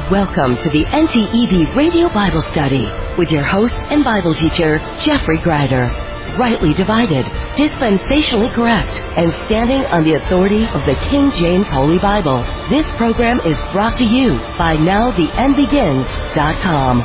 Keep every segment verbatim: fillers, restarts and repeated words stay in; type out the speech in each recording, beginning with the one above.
Welcome to the N T E V Radio Bible Study with your host and Bible teacher, Jeffrey Greider. Rightly divided, dispensationally correct, and standing on the authority of the King James Holy Bible. This program is brought to you by Now The End Begins dot com.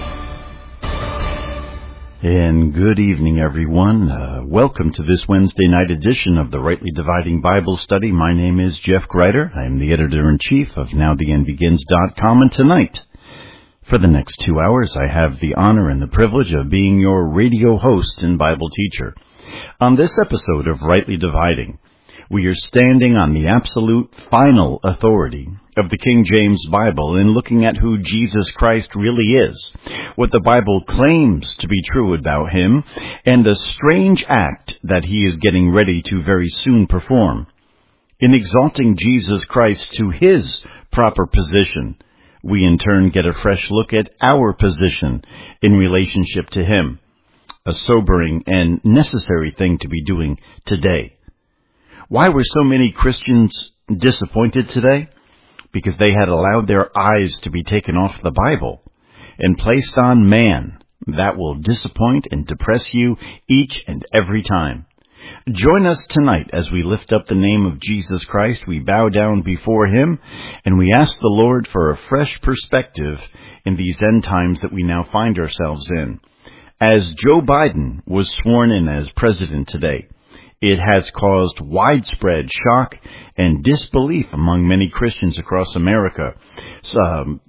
And good evening, everyone. Uh, welcome to this Wednesday night edition of the Rightly Dividing Bible Study. My name is Jeff Greider. I am the editor-in-chief of Now The End Begins dot com. And tonight, for the next two hours, I have the honor and the privilege of being your radio host and Bible teacher. On this episode of Rightly Dividing, we are standing on the absolute final authority of the King James Bible and looking at who Jesus Christ really is, what the Bible claims to be true about him, and the strange act that he is getting ready to very soon perform. In exalting Jesus Christ to his proper position, we in turn get a fresh look at our position in relationship to him, a sobering and necessary thing to be doing today. Why were so many Christians disappointed today? Because they had allowed their eyes to be taken off the Bible and placed on man. That will disappoint and depress you each and every time. Join us tonight as we lift up the name of Jesus Christ. We bow down before him and we ask the Lord for a fresh perspective in these end times that we now find ourselves in. As Joe Biden was sworn in as president today, it has caused widespread shock and disbelief among many Christians across America. Um,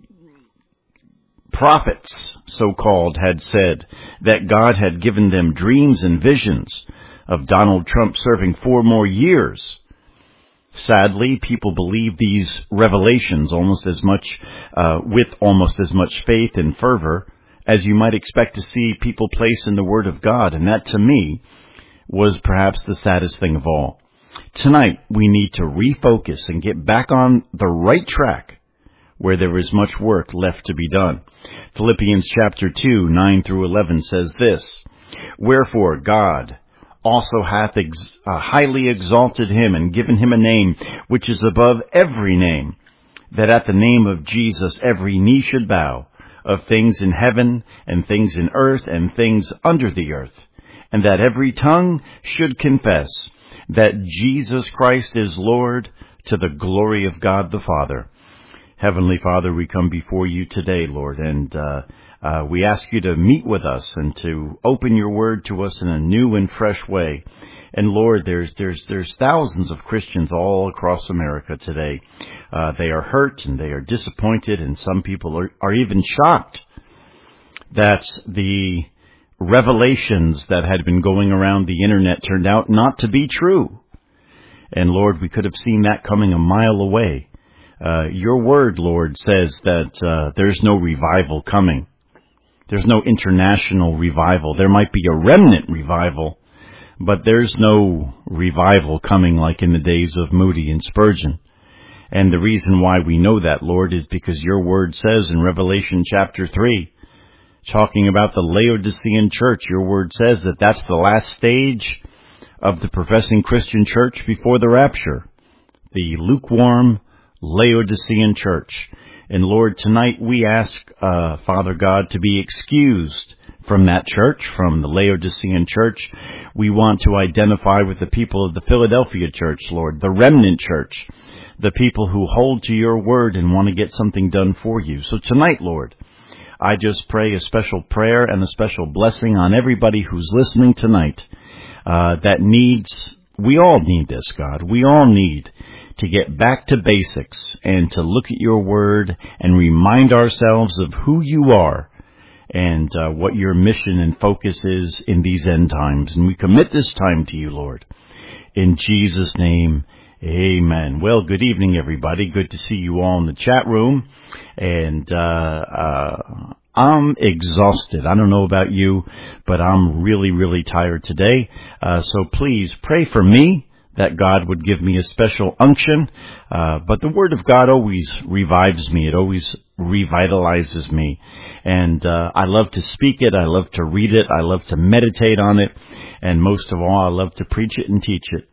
prophets, so-called, had said that God had given them dreams and visions of Donald Trump serving four more years. Sadly, people believe these revelations almost as much, uh, with almost as much faith and fervor as you might expect to see people place in the Word of God, and that, to me, was perhaps the saddest thing of all. Tonight, we need to refocus and get back on the right track where there is much work left to be done. Philippians chapter two, nine through eleven says this, "Wherefore God also hath ex- uh, highly exalted him and given him a name which is above every name, that at the name of Jesus every knee should bow, of things in heaven and things in earth and things under the earth, and that every tongue should confess that Jesus Christ is Lord, to the glory of God the Father." Heavenly Father, we come before you today, Lord, and uh, uh, we ask you to meet with us and to open your word to us in a new and fresh way. And Lord, there's there's there's thousands of Christians all across America today. Uh, they are hurt and they are disappointed, and some people are, are even shocked that the revelations that had been going around the internet turned out not to be true. And Lord, we could have seen that coming a mile away. Uh, your word, Lord, says that uh, there's no revival coming. There's no international revival. There might be a remnant revival, but there's no revival coming like in the days of Moody and Spurgeon. And the reason why we know that, Lord, is because your word says in Revelation chapter three, talking about the Laodicean church, your word says that that's the last stage of the professing Christian church before the rapture, the lukewarm Laodicean church. And Lord, tonight we ask, uh, Father God, to be excused from that church, from the Laodicean church. We want to identify with the people of the Philadelphia church, Lord, the remnant church, the people who hold to your word and want to get something done for you. So tonight, Lord, I just pray a special prayer and a special blessing on everybody who's listening tonight uh, that needs, we all need this, God. We all need to get back to basics and to look at your word and remind ourselves of who you are and uh, what your mission and focus is in these end times. And we commit this time to you, Lord. In Jesus' name, amen. Well, good evening, everybody. Good to see you all in the chat room. And uh, uh I'm exhausted. I don't know about you, but I'm really, really tired today. Uh so please pray for me that God would give me a special unction. Uh but the Word of God always revives me. It always revitalizes me. And uh I love to speak it. I love to read it. I love to meditate on it. And most of all, I love to preach it and teach it.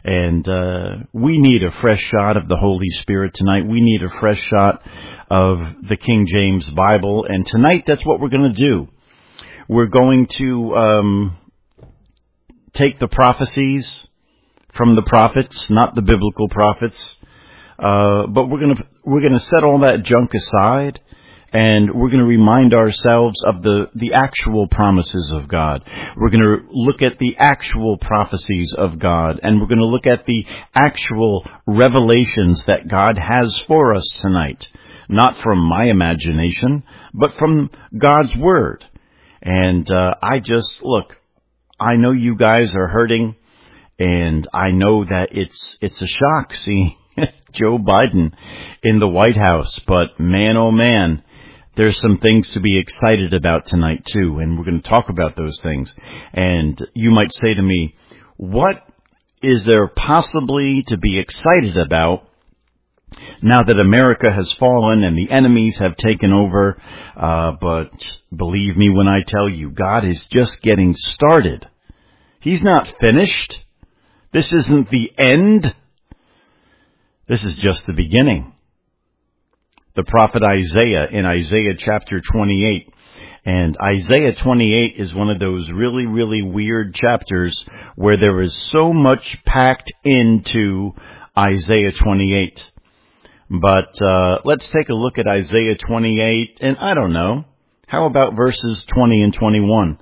And uh, we need a fresh shot of the Holy Spirit tonight. We need a fresh shot of the King James Bible. And tonight, that's what we're going to do. We're going to um, take the prophecies from the prophets, not the biblical prophets, uh, but we're going to we're going to set all that junk aside. And we're going to remind ourselves of the, the actual promises of God. We're going to look at the actual prophecies of God. And we're going to look at the actual revelations that God has for us tonight. Not from my imagination, but from God's Word. And uh, I just, look, I know you guys are hurting. And I know that it's it's a shock seeing Joe Biden in the White House. But man, oh man. There's some things to be excited about tonight, too, and we're going to talk about those things. And you might say to me, what is there possibly to be excited about now that America has fallen and the enemies have taken over? Uh, but believe me when I tell you, God is just getting started. He's not finished. This isn't the end. This is just the beginning. The prophet Isaiah in Isaiah chapter twenty-eight. And Isaiah twenty-eight is one of those really, really weird chapters where there is so much packed into Isaiah twenty-eight. But uh let's take a look at Isaiah twenty-eight, and I don't know, how about verses twenty and twenty-one?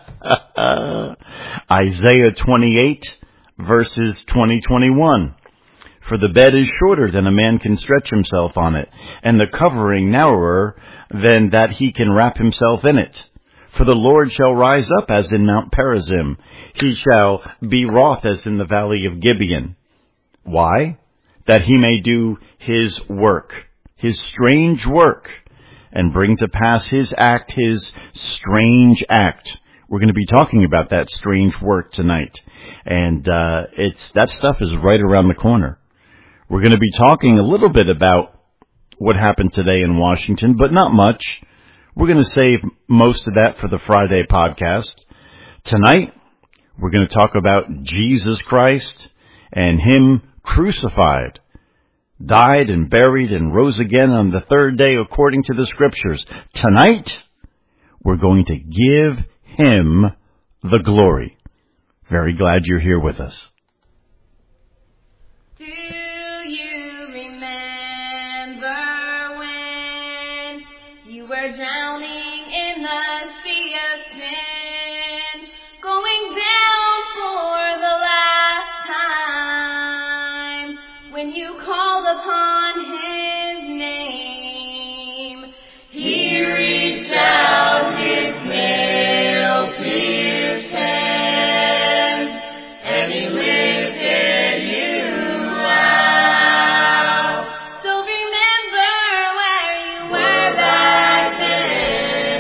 Isaiah twenty-eight, verses twenty, twenty-one. For the bed is shorter than a man can stretch himself on it, and the covering narrower than that he can wrap himself in it. For the Lord shall rise up as in Mount Perazim. He shall be wroth as in the valley of Gibeon. Why? That he may do his work, his strange work, and bring to pass his act, his strange act. We're going to be talking about that strange work tonight. And uh it's that stuff is right around the corner. We're going to be talking a little bit about what happened today in Washington, but not much. We're going to save most of that for the Friday podcast. Tonight, we're going to talk about Jesus Christ and Him crucified, died and buried and rose again on the third day according to the Scriptures. Tonight, we're going to give Him the glory. Very glad you're here with us. Drowning in the sea of sin, going down for the last time, when you called upon His name, He reached out His nail-pierced hands, and He lifted you out. So remember where you were back then.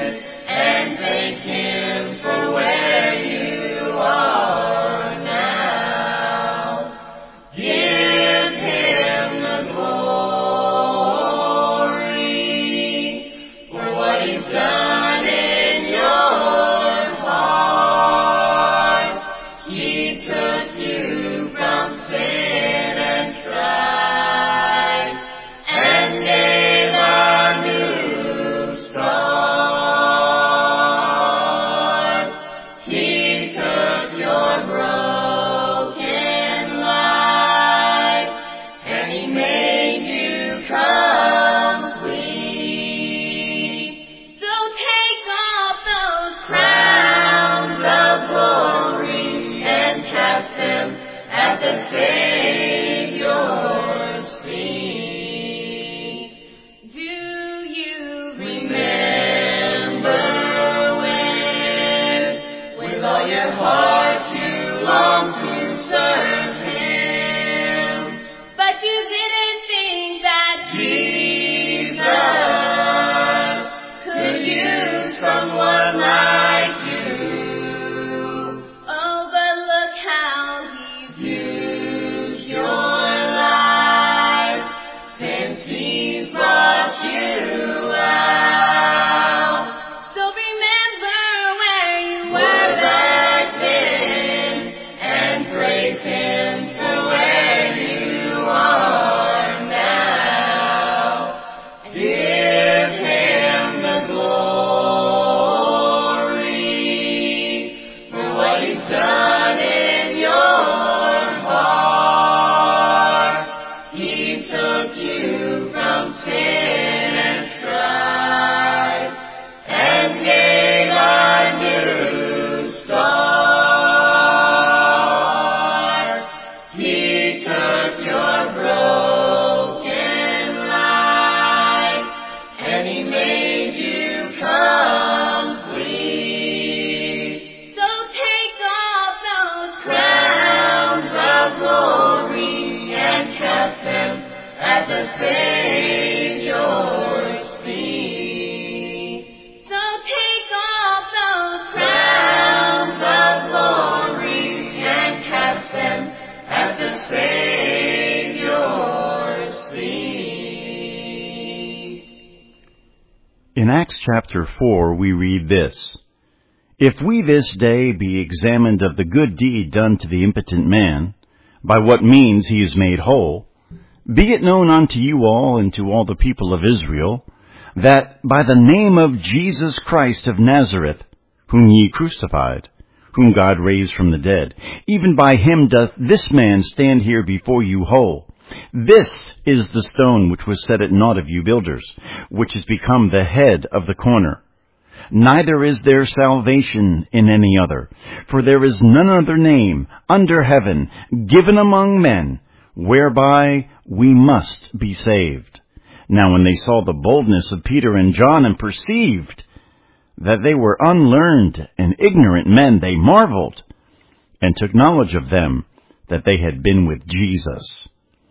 In Acts chapter four, we read this: If we this day be examined of the good deed done to the impotent man, by what means he is made whole, be it known unto you all and to all the people of Israel, that by the name of Jesus Christ of Nazareth, whom ye crucified, whom God raised from the dead, even by him doth this man stand here before you whole. This is the stone which was set at naught of you builders, which is become the head of the corner. Neither is there salvation in any other, for there is none other name under heaven given among men, whereby we must be saved. Now when they saw the boldness of Peter and John, and perceived that they were unlearned and ignorant men, they marveled, and took knowledge of them that they had been with Jesus.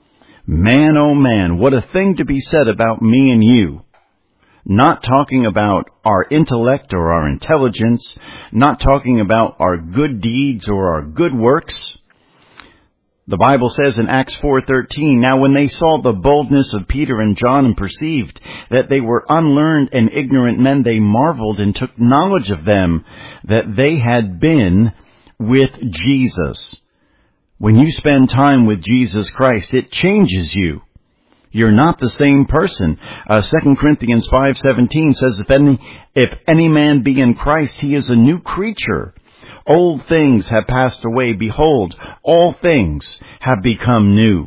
Man, oh man, what a thing to be said about me and you. Not talking about our intellect or our intelligence, not talking about our good deeds or our good works. The Bible says in Acts four thirteen, Now when they saw the boldness of Peter and John and perceived that they were unlearned and ignorant men, they marveled and took knowledge of them that they had been with Jesus. When you spend time with Jesus Christ, it changes you. You're not the same person. Uh, Second Corinthians five seventeen says, if any, if any man be in Christ, he is a new creature. Old things have passed away. Behold, all things have become new.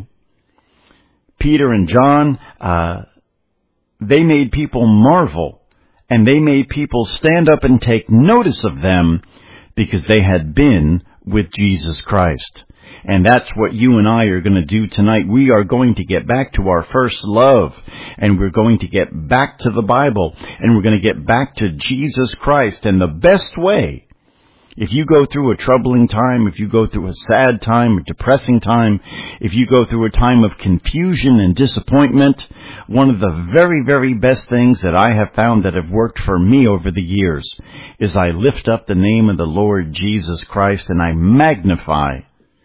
Peter and John, uh, they made people marvel, and they made people stand up and take notice of them because they had been with Jesus Christ. And that's what you and I are going to do tonight. We are going to get back to our first love, and we're going to get back to the Bible, and we're going to get back to Jesus Christ. And the best way, if you go through a troubling time, if you go through a sad time, a depressing time, if you go through a time of confusion and disappointment, one of the very, very best things that I have found that have worked for me over the years is I lift up the name of the Lord Jesus Christ, and I magnify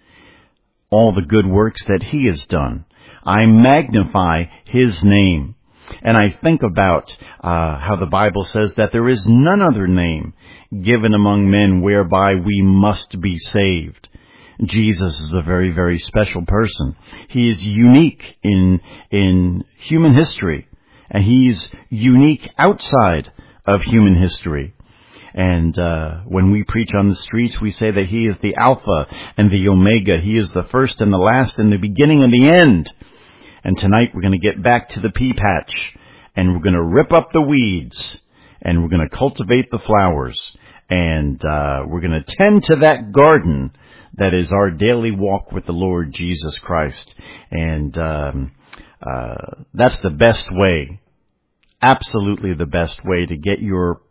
all the good works that he has done. I magnify his name. And I think about uh, how the Bible says that there is none other name given among men whereby we must be saved. Jesus is a very, very special person. He is unique in in human history, and he's unique outside of human history. And uh when we preach on the streets, we say that he is the Alpha and the Omega. He is the first and the last and the beginning and the end. And tonight we're going to get back to the pea patch, and we're going to rip up the weeds, and we're going to cultivate the flowers, and uh we're going to tend to that garden that is our daily walk with the Lord Jesus Christ. And um uh that's the best way, absolutely the best way to get your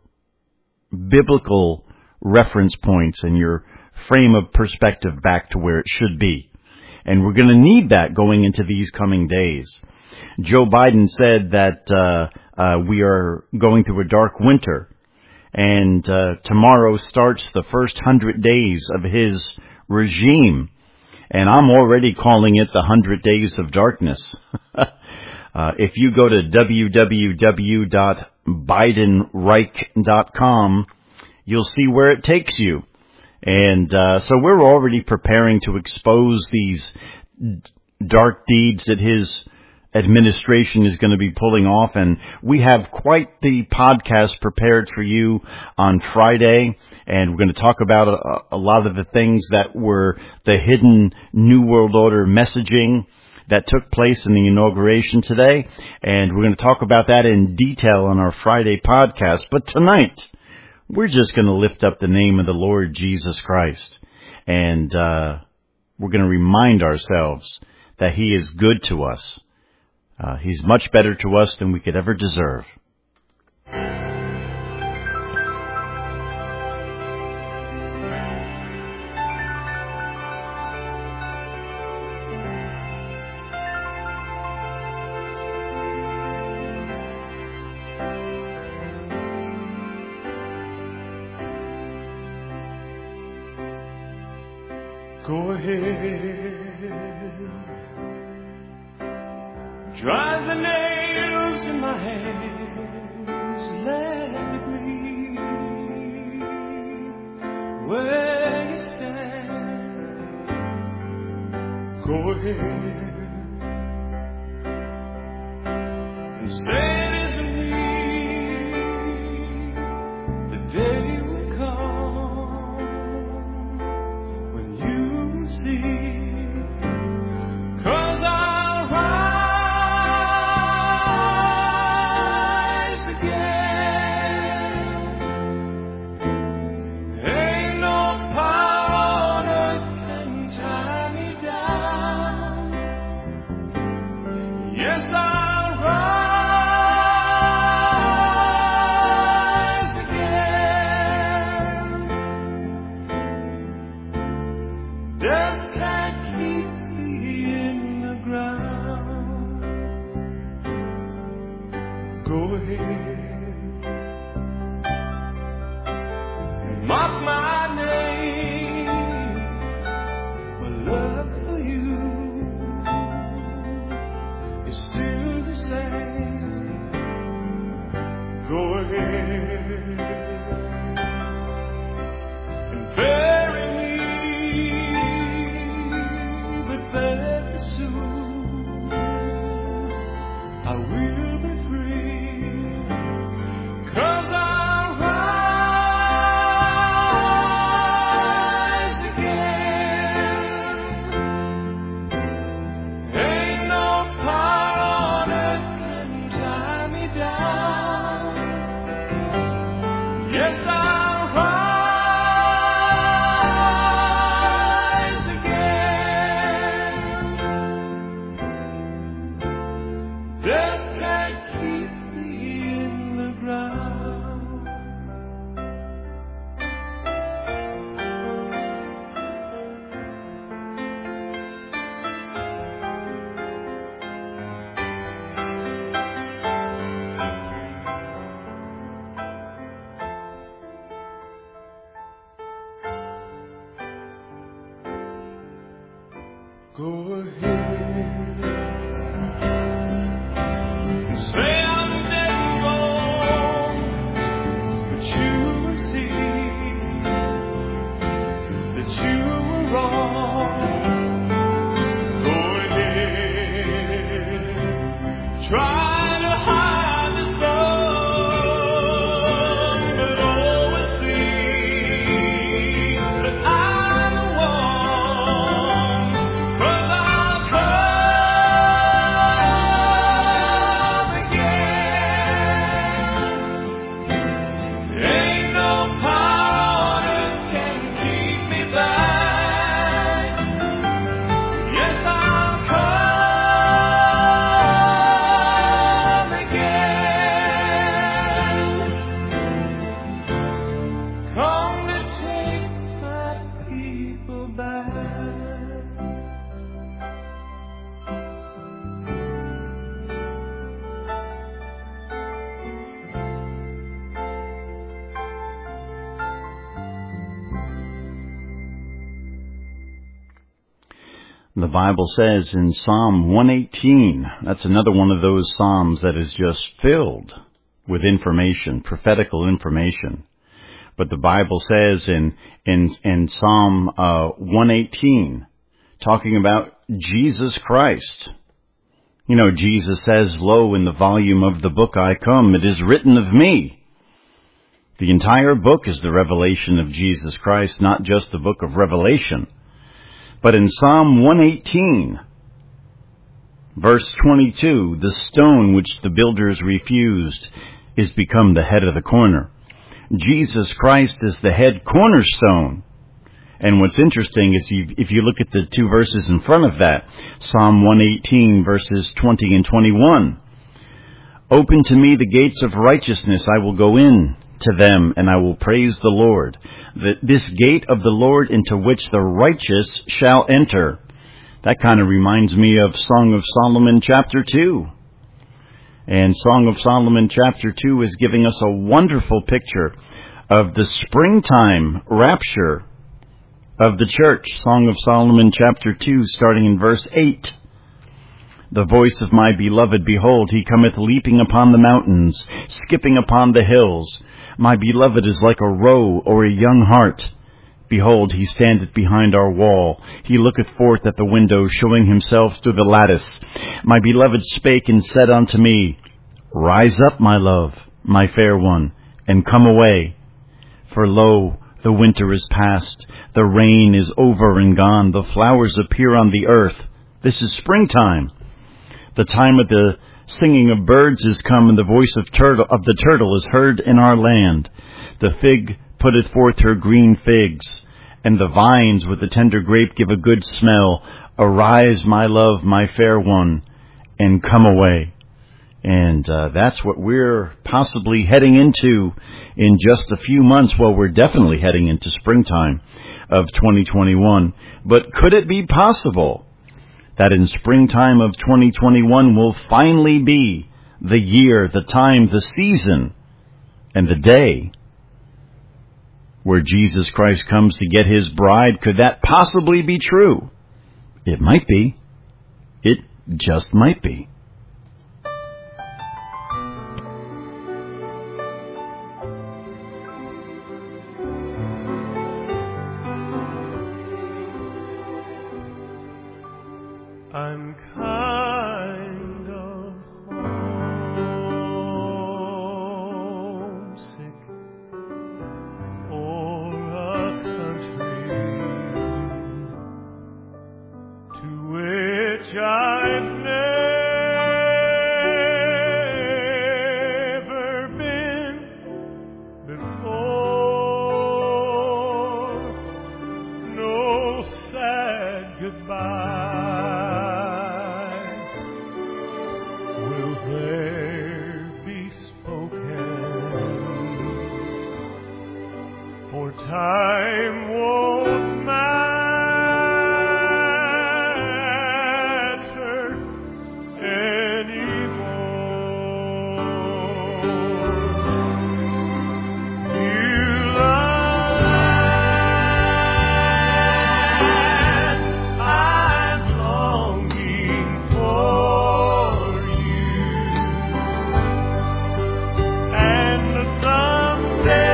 biblical reference points and your frame of perspective back to where it should be. And we're going to need that going into these coming days. Joe Biden said that uh, uh, we are going through a dark winter, and uh, tomorrow starts the first hundred days of his regime. And I'm already calling it the hundred days of darkness. Uh, if you go to w w w dot biden reich dot com, you'll see where it takes you. And uh, so we're already preparing to expose these dark deeds that his administration is going to be pulling off. And we have quite the podcast prepared for you on Friday. And we're going to talk about a, a lot of the things that were the hidden New World Order messaging that took place in the inauguration today, and we're going to talk about that in detail on our Friday podcast. But tonight, we're just going to lift up the name of the Lord Jesus Christ, and uh we're going to remind ourselves that he is good to us. Uh, he's much better to us than we could ever deserve. Go ahead, drive the nails in my hands, Go ahead and say it isn't me. The day will come when you will see. 'Cause I'll rise again. Ain't no power on earth can tie me down. Yes, I'll rise again. Death can't keep me in the ground. Go ahead and mock my name. My love for you is still the same. Go ahead and bury me, but very soon I will be free. 'Cause I'll rise again. Ain't no power on earth can tie me down. Yes, I'll rise again. Death can't keep me in the ground. Go ahead and say I'm dead and wrong, but you will see that you were wrong. Go ahead, try to hide the sun, but all will see that I'm the one. 'Cause I'll come again. Ain't no power on earth can keep me back. Yes, I'll come again. Come to take my people back. The Bible says in Psalm one eighteen, that's another one of those Psalms that is just filled with information, prophetical information. But the Bible says in, in, in Psalm uh, one eighteen, talking about Jesus Christ. You know, Jesus says, "Lo, in the volume of the book I come, it is written of me." The entire book is the revelation of Jesus Christ, not just the book of Revelation. But in Psalm one eighteen, verse twenty-two, the stone which the builders refused is become the head of the corner. Jesus Christ is the head cornerstone. And what's interesting is you, if you look at the two verses in front of that, Psalm one eighteen, verses twenty and twenty-one. "Open to me the gates of righteousness, I will go in to them, and I will praise the Lord. That this gate of the Lord into which the righteous shall enter." That kind of reminds me of Song of Solomon chapter two. And Song of Solomon chapter two is giving us a wonderful picture of the springtime rapture of the church. Song of Solomon chapter two, starting in verse eight. "The voice of my beloved, behold, he cometh leaping upon the mountains, skipping upon the hills. My beloved is like a roe or a young hart, Behold, he standeth behind our wall. He looketh forth at the window, showing himself through the lattice. My beloved spake and said unto me, Rise up, my love, my fair one, and come away. For lo, the winter is past, the rain is over and gone, the flowers appear on the earth. This is springtime. The time of the singing of birds is come, and the voice of turtle of the turtle is heard in our land. The fig putteth forth her green figs, and the vines with the tender grape give a good smell. Arise, my love, my fair one, and come away. And uh, that's what we're possibly heading into in just a few months. Well, we're definitely heading into springtime of twenty twenty-one. But could it be possible that in springtime of twenty twenty-one will finally be the year, the time, the season, and the day where Jesus Christ comes to get his bride? Could that possibly be true? It might be. It just might be. I'm kind of homesick for a country to which I've never been before. No sad goodbye time won't matter anymore. New land, I'm longing for you, and someday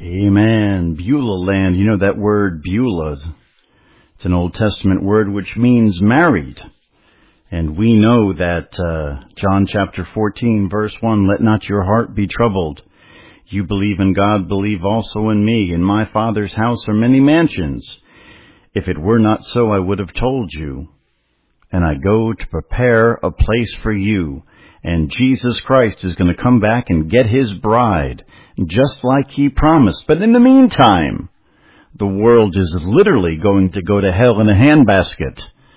Amen. Beulah land. You know that word Beulah? It's an Old Testament word which means married. And we know that uh, John chapter fourteen, verse one, let not your heart be troubled. You believe in God, believe also in me. In my Father's house are many mansions. If it were not so, I would have told you. And I go to prepare a place for you. And Jesus Christ is going to come back and get his bride, just like he promised. But in the meantime, the world is literally going to go to hell in a handbasket.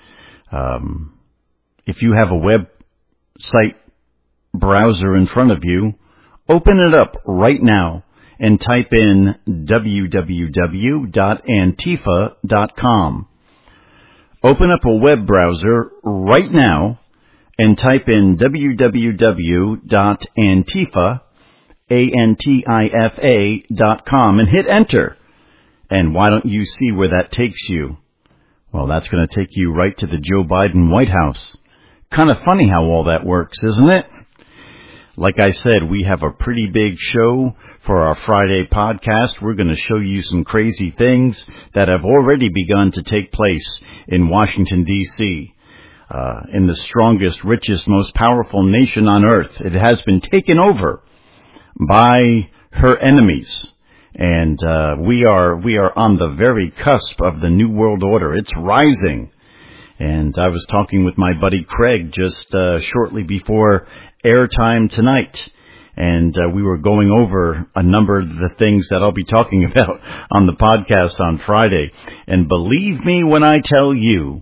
Um, if you have a website browser in front of you, open it up right now and type in w w w dot antifa dot com. Open up a web browser right now and type in w w w dot antifa, A N T I F A dot com and hit enter. And why don't you see where that takes you? Well, that's going to take you right to the Joe Biden White House. Kind of funny how all that works, isn't it? Like I said, we have a pretty big show for our Friday podcast. We're going to show you some crazy things that have already begun to take place in Washington, D C, uh, in the strongest, richest, most powerful nation on earth. It has been taken over by her enemies. And uh, we are we are on the very cusp of the New World Order. It's rising. And I was talking with my buddy Craig just uh, shortly before airtime tonight. And uh, we were going over a number of the things that I'll be talking about on the podcast on Friday. And believe me when I tell you,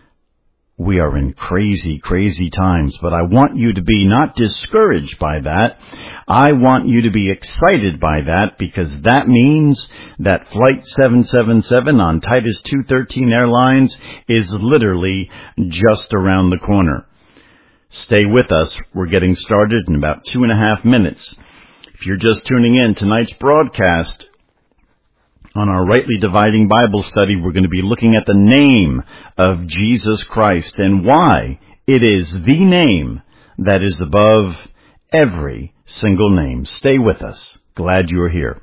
we are in crazy, crazy times. But I want you to be not discouraged by that. I want you to be excited by that, because that means that Flight seven seven seven on Titus two thirteen Airlines is literally just around the corner. Stay with us. We're getting started in about two and a half minutes. If you're just tuning in, tonight's broadcast on our Rightly Dividing Bible Study, we're going to be looking at the name of Jesus Christ and why it is the name that is above every single name. Stay with us. Glad you're here.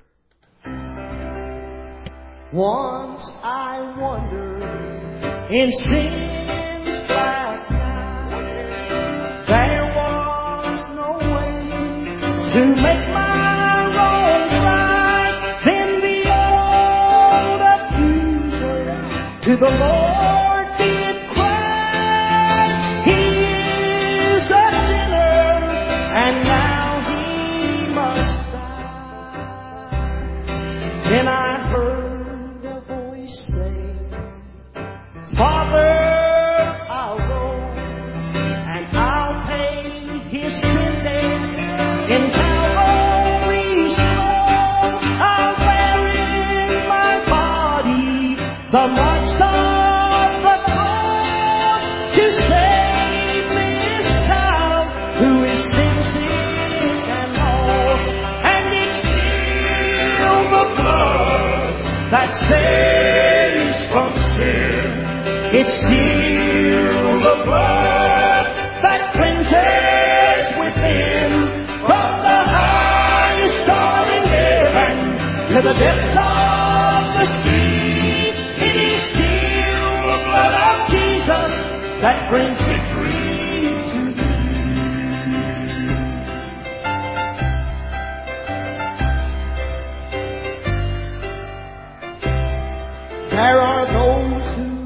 Once I wandered in sin's black night. There was no way to make my wrongs right. Then the old accuser to the Lord did cry. He is a sinner, and now he must die. Then I heard a voice say, Father, I'll go, and I'll pay his sin debt in Calvary's stone. I'll bear in my body the marks of the cross to save this child who is sin sick and lost. And it's still the blood that saves from sin. It's still the blood that cleanses within. From the highest star in heaven to the depths of the sea, it is still the blood of Jesus that brings victory to thee. There are those who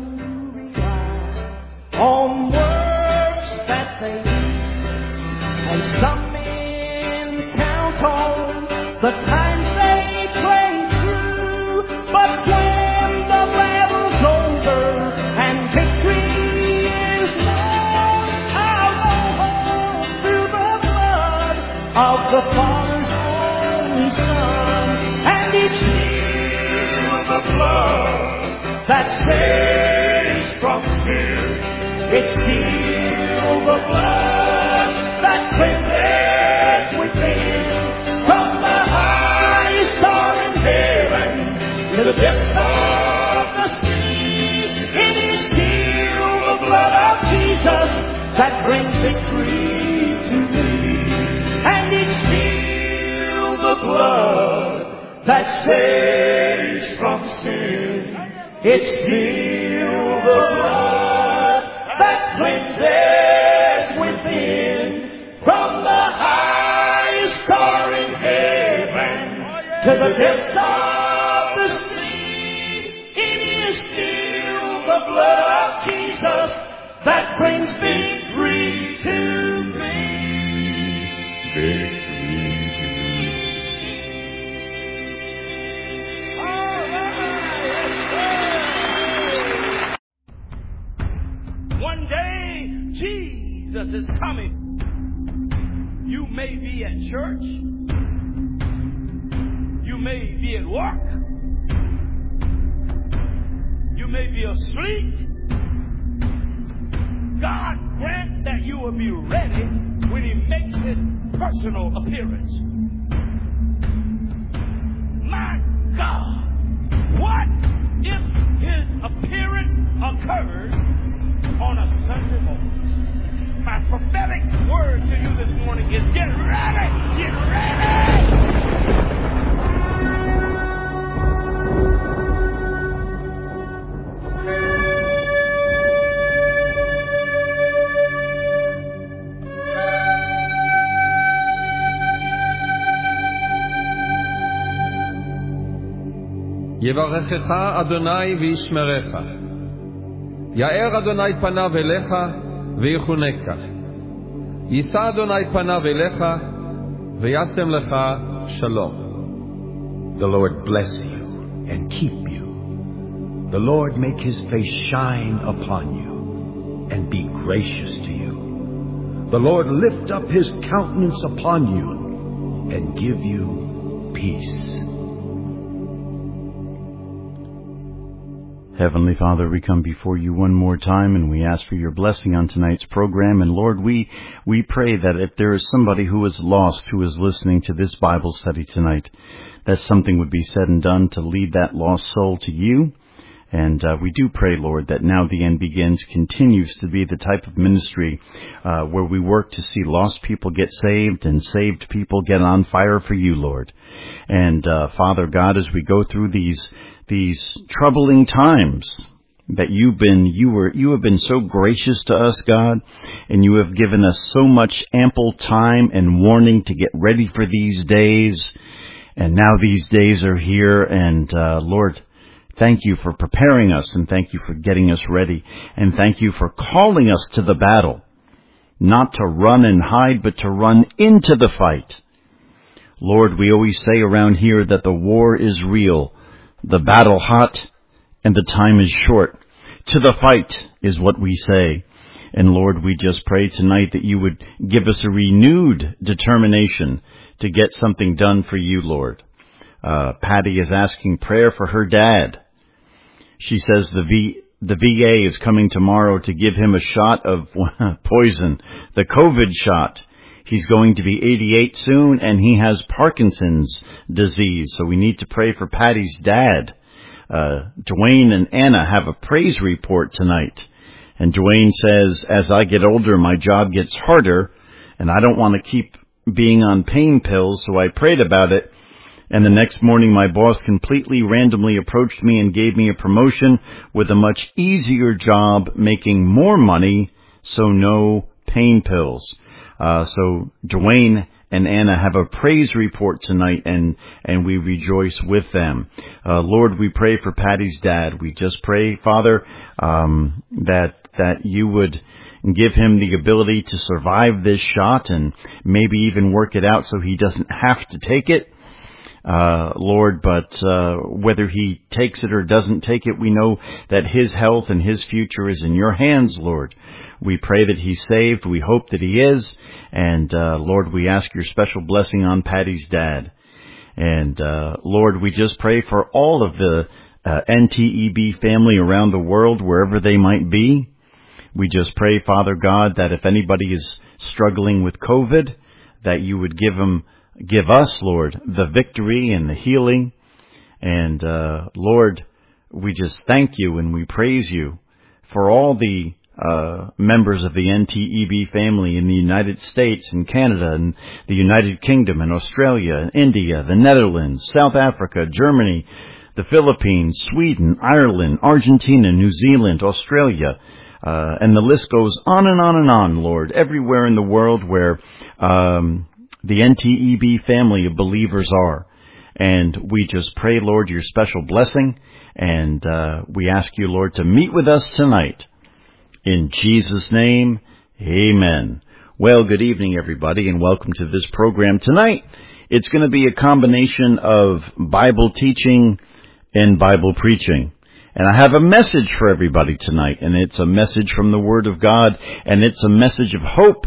on works that they do, and some men count on the times they trade through. But when the battle's over and victory is won, I'll go home through the blood of the Father's only Son. And it's still the blood that saves from sin. It's still the blood that cleanses within. From the highest star in heaven to the depths of the sea, it is still the blood of Jesus that brings victory to me. And it's still the blood that saves from sin. It's still the blood that cleanses within. From the highest star in heaven to the depths of the sea, it is still the blood of Jesus that brings victory to me. Victory. One day, Jesus is coming. You may be at church. You may be at work. You may be asleep. God grant that you will be ready when He makes His personal appearance. My God, what if His appearance occurs on a Sunday morning? My prophetic word to you this morning is get ready! Get ready! יברכך אדוני וישמרך. יאר אדוני פניו אליך ויחונקה. יישא אדוני פניו אליך וישם לך שלום. The Lord bless you and keep you. The Lord make His face shine upon you and be gracious to you. The Lord lift up His countenance upon you and give you peace. Heavenly Father, we come before you one more time and we ask for your blessing on tonight's program. And Lord, we, we pray that if there is somebody who is lost who is listening to this Bible study tonight, that something would be said and done to lead that lost soul to you. And uh, we do pray, Lord, that Now the End Begins continues to be the type of ministry uh, where we work to see lost people get saved and saved people get on fire for you, Lord. And uh, Father God, as we go through these these troubling times that you've been, you were, you have been so gracious to us, God, and you have given us so much ample time and warning to get ready for these days. And now these days are here, and uh, Lord, thank you for preparing us, and thank you for getting us ready, and thank you for calling us to the battle, not to run and hide, but to run into the fight. Lord, we always say around here that the war is real, the battle hot, and the time is short. To the fight is what we say. And Lord, we just pray tonight that you would give us a renewed determination to get something done for you, Lord. Uh, Patty is asking prayer for her dad. She says the V, the V A is coming tomorrow to give him a shot of poison, the COVID shot. He's going to be eighty-eight soon, and he has Parkinson's disease. So we need to pray for Patty's dad. Uh, Dwayne and Anna have a praise report tonight. And Dwayne says, as I get older, my job gets harder, and I don't want to keep being on pain pills, so I prayed about it. And the next morning, my boss completely randomly approached me and gave me a promotion with a much easier job, making more money, so no pain pills. Uh, so Dwayne and Anna have a praise report tonight, and, and we rejoice with them. Uh, Lord, we pray for Patty's dad. We just pray, Father, um, that, that you would give him the ability to survive this shot and maybe even work it out so he doesn't have to take it. Uh, Lord, but, uh, whether he takes it or doesn't take it, we know that his health and his future is in your hands, Lord. We pray that he's saved. We hope that he is. And, uh, Lord, we ask your special blessing on Patty's dad. And, uh, Lord, we just pray for all of the, uh, N T E B family around the world, wherever they might be. We just pray, Father God, that if anybody is struggling with COVID, that you would give them Give us, Lord, the victory and the healing. And, uh, Lord, we just thank you and we praise you for all the uh, members of the N T E B family in the United States and Canada and the United Kingdom and Australia and India, the Netherlands, South Africa, Germany, the Philippines, Sweden, Ireland, Argentina, New Zealand, Australia, uh, and the list goes on and on and on, Lord, everywhere in the world where um, the N T E B family of believers are. And we just pray, Lord, your special blessing, and uh, we ask you, Lord, to meet with us tonight. In Jesus' name, amen. Well, good evening, everybody, and welcome to this program tonight. It's going to be a combination of Bible teaching and Bible preaching. And I have a message for everybody tonight, and it's a message from the Word of God, and it's a message of hope.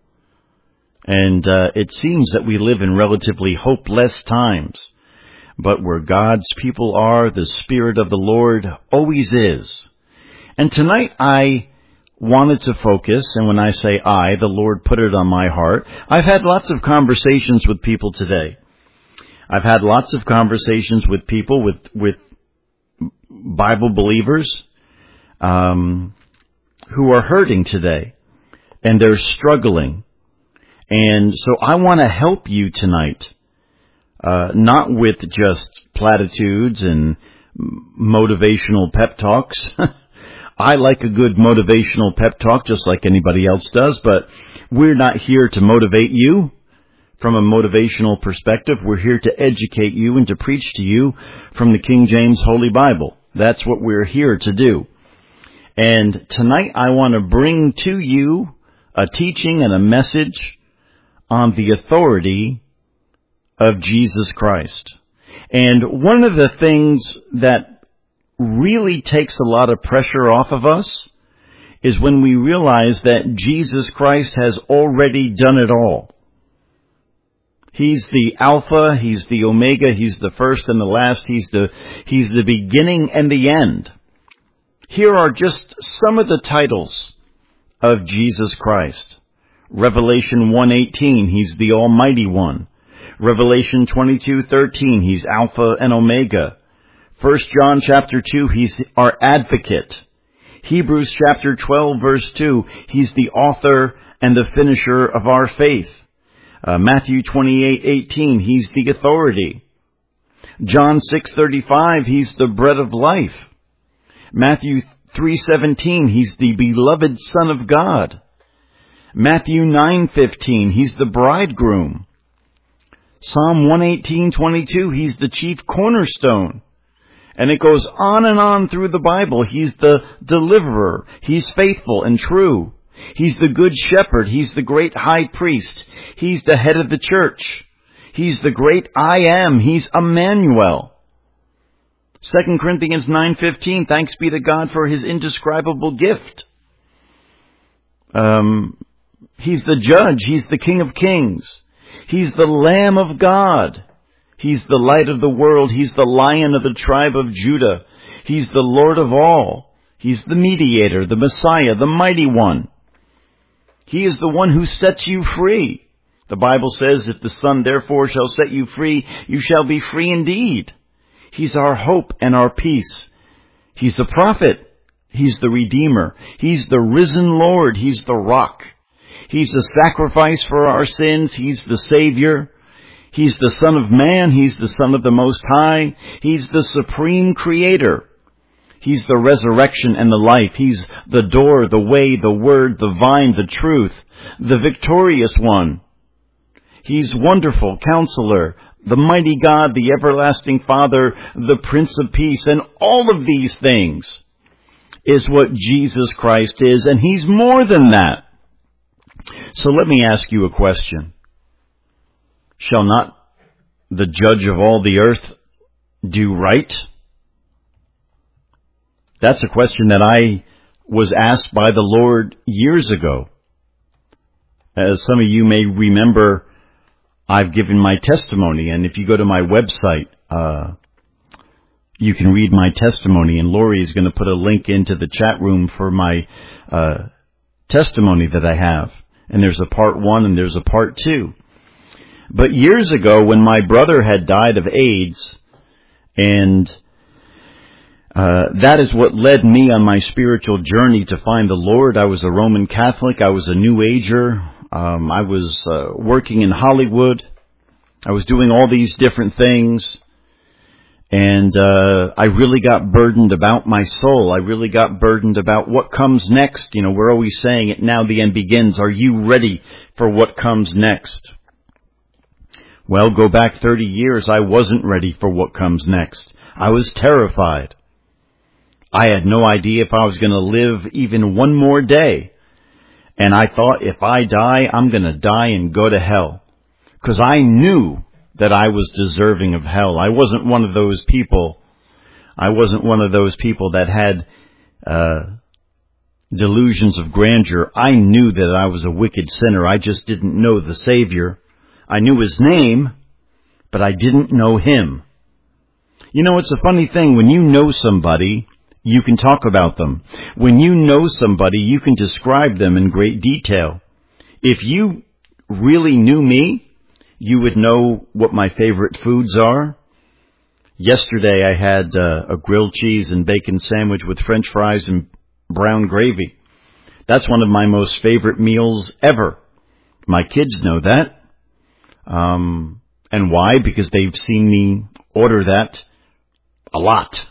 And uh, it seems that we live in relatively hopeless times. But where God's people are, the Spirit of the Lord always is. And tonight I wanted to focus, and when I say I, the Lord put it on my heart. I've had lots of conversations with people today. I've had lots of conversations with people, with with Bible believers um, who are hurting today, and they're struggling. And so I want to help you tonight, uh, not with just platitudes and motivational pep talks. I like a good motivational pep talk just like anybody else does, but we're not here to motivate you from a motivational perspective. We're here to educate you and to preach to you from the King James Holy Bible. That's what we're here to do. And tonight I want to bring to you a teaching and a message on the authority of Jesus Christ. And one of the things that really takes a lot of pressure off of us is when we realize that Jesus Christ has already done it all. He's the Alpha, He's the Omega, He's the first and the last, He's the, He's the beginning and the end. Here are just some of the titles of Jesus Christ. Revelation one eighteen, He's the Almighty One. Revelation twenty-two thirteen, He's Alpha and Omega. First John chapter two, He's our advocate. Hebrews chapter twelve verse two, He's the author and the finisher of our faith. Uh, Matthew twenty-eight eighteen, He's the authority. John six thirty-five, He's the bread of life. Matthew three seventeen, He's the beloved Son of God. Matthew nine fifteen, He's the bridegroom. Psalm one eighteen twenty-two, He's the chief cornerstone. And it goes on and on through the Bible. He's the deliverer. He's faithful and true. He's the good shepherd. He's the great high priest. He's the head of the church. He's the great I am. He's Emmanuel. Second Corinthians nine fifteen, thanks be to God for His indescribable gift. Um, he's the judge. He's the King of Kings. He's the Lamb of God. He's the light of the world. He's the Lion of the tribe of Judah. He's the Lord of all. He's the mediator, the Messiah, the mighty one. He is the one who sets you free. The Bible says, if the Son therefore shall set you free, you shall be free indeed. He's our hope and our peace. He's the prophet. He's the Redeemer. He's the risen Lord. He's the rock. He's the sacrifice for our sins. He's the Savior. He's the Son of Man. He's the Son of the Most High. He's the supreme Creator. He's the resurrection and the life. He's the door, the way, the word, the vine, the truth, the victorious one. He's wonderful Counselor, the mighty God, the everlasting Father, the Prince of Peace. And all of these things is what Jesus Christ is, and He's more than that. So let me ask you a question. Shall not the judge of all the earth do right? That's a question that I was asked by the Lord years ago. As some of you may remember, I've given my testimony, and if you go to my website, uh, you can read my testimony, and Lori is going to put a link into the chat room for my uh, testimony that I have. And there's a part one and there's a part two. But years ago, when my brother had died of AIDS, and Uh, that is what led me on my spiritual journey to find the Lord. I was a Roman Catholic. I was a New Ager. Um, I was uh, working in Hollywood. I was doing all these different things. And uh, I really got burdened about my soul. I really got burdened about what comes next. You know, we're always saying it, now the end begins. Are you ready for what comes next? Well, go back thirty years, I wasn't ready for what comes next. I was terrified. I had no idea if I was going to live even one more day. And I thought, if I die, I'm going to die and go to hell. Because I knew that I was deserving of hell. I wasn't one of those people. I wasn't one of those people that had uh, delusions of grandeur. I knew that I was a wicked sinner. I just didn't know the Savior. I knew His name, but I didn't know Him. You know, it's a funny thing. When you know somebody, you can talk about them. When you know somebody, you can describe them in great detail. If you really knew me, you would know what my favorite foods are. Yesterday I had uh, a grilled cheese and bacon sandwich with French fries and brown gravy. That's one of my most favorite meals ever. My kids know that. Um, and why? Because they've seen me order that a lot.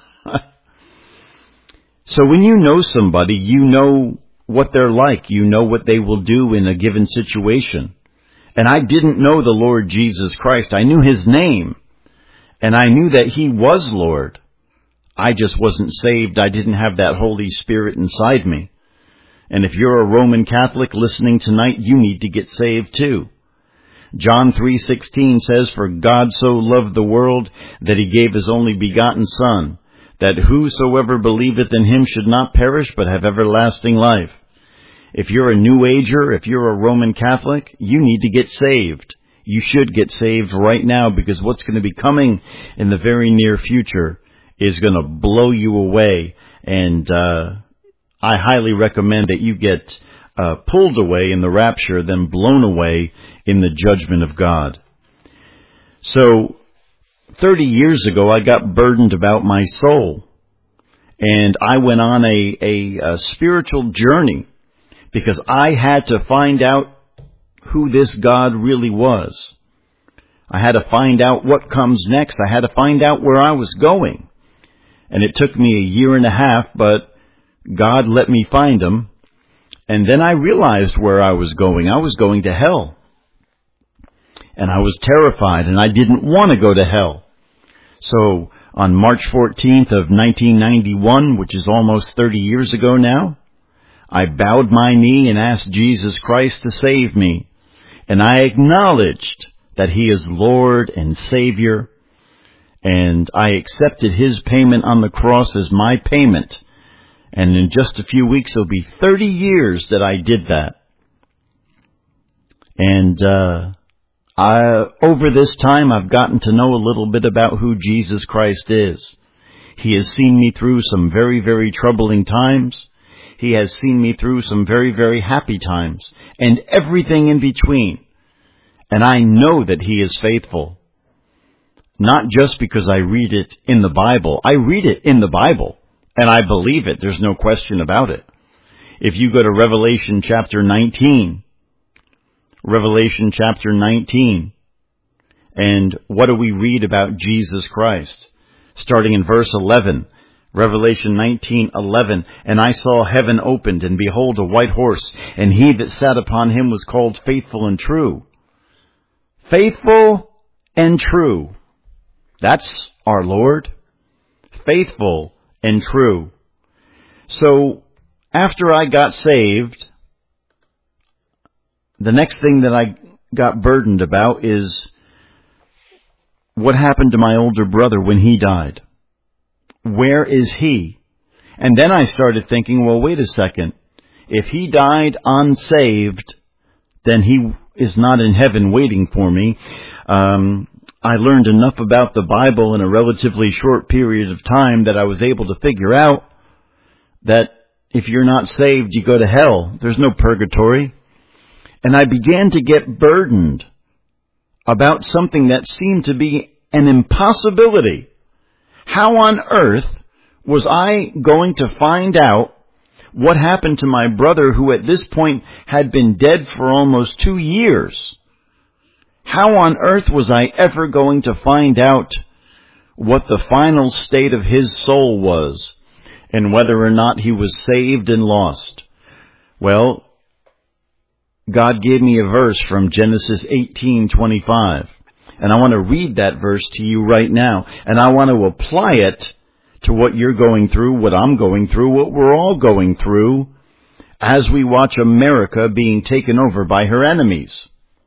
So when you know somebody, you know what they're like. You know what they will do in a given situation. And I didn't know the Lord Jesus Christ. I knew His name. And I knew that He was Lord. I just wasn't saved. I didn't have that Holy Spirit inside me. And if you're a Roman Catholic listening tonight, you need to get saved too. John three sixteen says, "For God so loved the world that He gave His only begotten Son, that whosoever believeth in Him should not perish but have everlasting life." If you're a New Ager, if you're a Roman Catholic, you need to get saved. You should get saved right now, because what's going to be coming in the very near future is going to blow you away. And uh I highly recommend that you get uh pulled away in the rapture, then blown away in the judgment of God. So, thirty years ago, I got burdened about my soul. And I went on a, a, a spiritual journey, because I had to find out who this God really was. I had to find out what comes next. I had to find out where I was going. And it took me a year and a half, but God let me find Him. And then I realized where I was going. I was going to hell. And I was terrified, and I didn't want to go to hell. So on March fourteenth of nineteen ninety-one, which is almost thirty years ago now, I bowed my knee and asked Jesus Christ to save me. And I acknowledged that He is Lord and Savior. And I accepted His payment on the cross as my payment. And in just a few weeks, it'll be thirty years that I did that. And uh I, over this time, I've gotten to know a little bit about who Jesus Christ is. He has seen me through some very, very troubling times. He has seen me through some very, very happy times, and everything in between. And I know that He is faithful. Not just because I read it in the Bible. I read it in the Bible, and I believe it. There's no question about it. If you go to Revelation chapter nineteen, Revelation chapter nineteen. And what do we read about Jesus Christ? Starting in verse eleven. Revelation nineteen eleven. "And I saw heaven opened, and behold a white horse, and he that sat upon him was called Faithful and True." Faithful and true. That's our Lord. Faithful and true. So, after I got saved, the next thing that I got burdened about is what happened to my older brother when he died. Where is he? And then I started thinking, well, wait a second. If he died unsaved, then he is not in heaven waiting for me. Um, I learned enough about the Bible in a relatively short period of time that I was able to figure out that if you're not saved, you go to hell. There's no purgatory. And I began to get burdened about something that seemed to be an impossibility. How on earth Was I going to find out what happened to my brother who at this point had been dead for almost two years? How on earth was I ever going to find out what the final state of his soul was and whether or not he was saved and lost? Well, God gave me a verse from Genesis eighteen twenty-five, and I want to read that verse to you right now, and I want to apply it to what you're going through, what I'm going through, what we're all going through as we watch America being taken over by her enemies.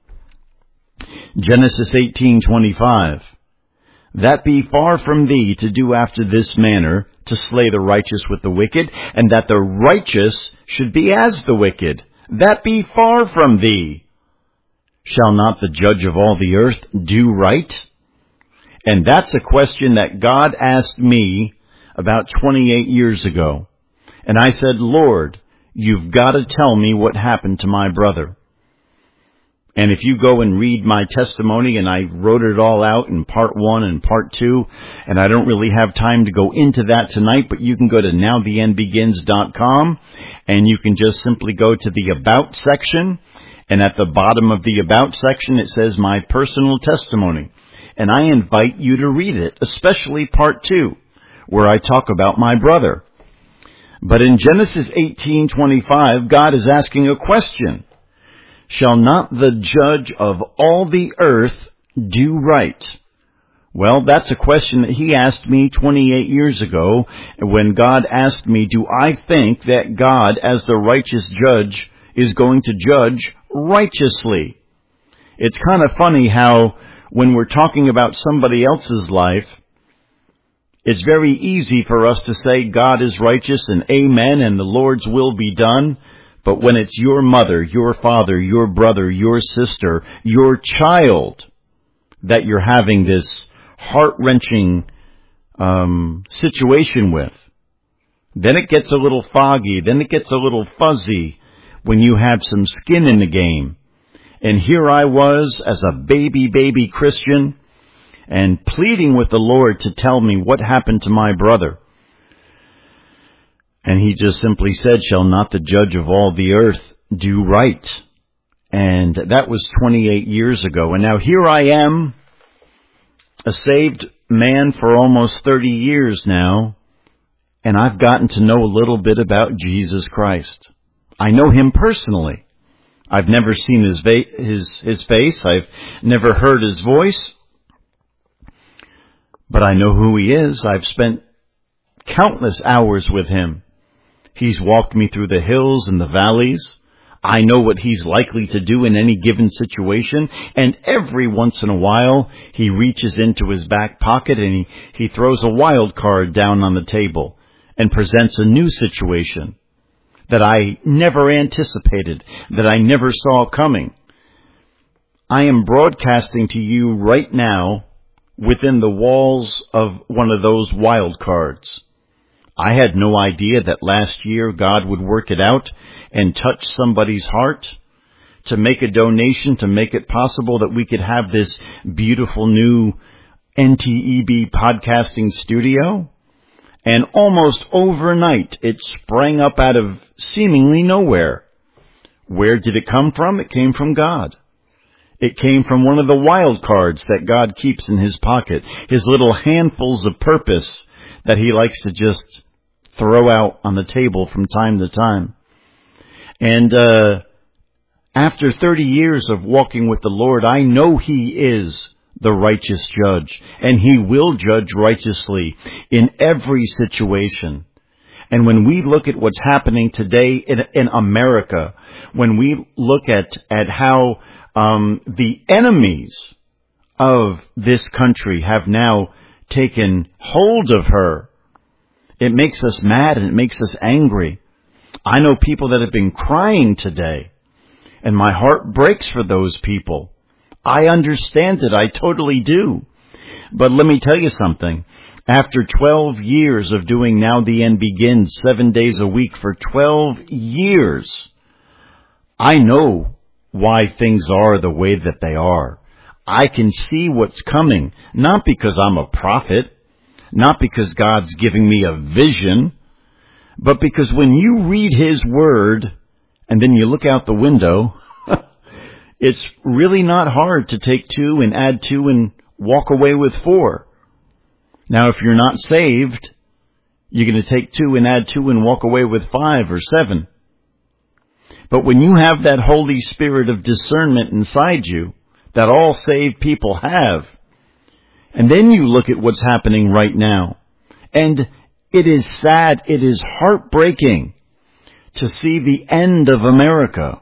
Genesis eighteen twenty-five. That be far from thee to do after this manner, to slay the righteous with the wicked, and that the righteous should be as the wicked. That be far from thee. Shall not the judge of all the earth do right? And that's a question that God asked me about twenty-eight years ago. And I said, Lord, you've got to tell me what happened to my brother. And if you go and read my testimony, and I wrote it all out in part one and part two, and I don't really have time to go into that tonight, but you can go to now the end begins dot com, and you can just simply go to the About section, and at the bottom of the About section it says my personal testimony. And I invite you to read it, especially part two, where I talk about my brother. But in Genesis eighteen twenty-five, God is asking a question. Shall not the judge of all the earth do right? Well, that's a question that he asked me twenty-eight years ago when God asked me, do I think that God, as the righteous judge, is going to judge righteously? It's kind of funny how when we're talking about somebody else's life, it's very easy for us to say God is righteous and amen and the Lord's will be done. But when it's your mother, your father, your brother, your sister, your child that you're having this heart-wrenching um, situation with, then it gets a little foggy, then it gets a little fuzzy when you have some skin in the game. And here I was as a baby, baby Christian and pleading with the Lord to tell me what happened to my brother. And he just simply said, shall not the judge of all the earth do right? And that was twenty-eight years ago. And now here I am, a saved man for almost thirty years now, and I've gotten to know a little bit about Jesus Christ. I know him personally. I've never seen his, va- his, his face. I've never heard his voice. But I know who he is. I've spent countless hours with him. He's walked me through the hills and the valleys. I know what he's likely to do in any given situation. And every once in a while, he reaches into his back pocket and he, he throws a wild card down on the table and presents a new situation that I never anticipated, that I never saw coming. I am broadcasting to you right now within the walls of one of those wild cards. I had no idea that last year God would work it out and touch somebody's heart to make a donation, to make it possible that we could have this beautiful new N T E B podcasting studio. And almost overnight, it sprang up out of seemingly nowhere. Where did it come from? It came from God. It came from one of the wild cards that God keeps in his pocket, his little handfuls of purpose that he likes to just throw out on the table from time to time. And uh after thirty years of walking with the Lord, I know he is the righteous judge, and he will judge righteously in every situation. And when we look at what's happening today in, in America, when we look at, at how um the enemies of this country have now taken hold of her, it makes us mad and it makes us angry. I know people that have been crying today, and my heart breaks for those people. I understand it. I totally do. But let me tell you something. After twelve years of doing Now the End Begins seven days a week for twelve years, I know why things are the way that they are. I can see what's coming, not because I'm a prophet, not because God's giving me a vision, but because when you read His Word and then you look out the window, it's really not hard to take two and add two and walk away with four. Now, if you're not saved, you're going to take two and add two and walk away with five or seven. But when you have that Holy Spirit of discernment inside you, that all saved people have, and then you look at what's happening right now, and it is sad, it is heartbreaking to see the end of America.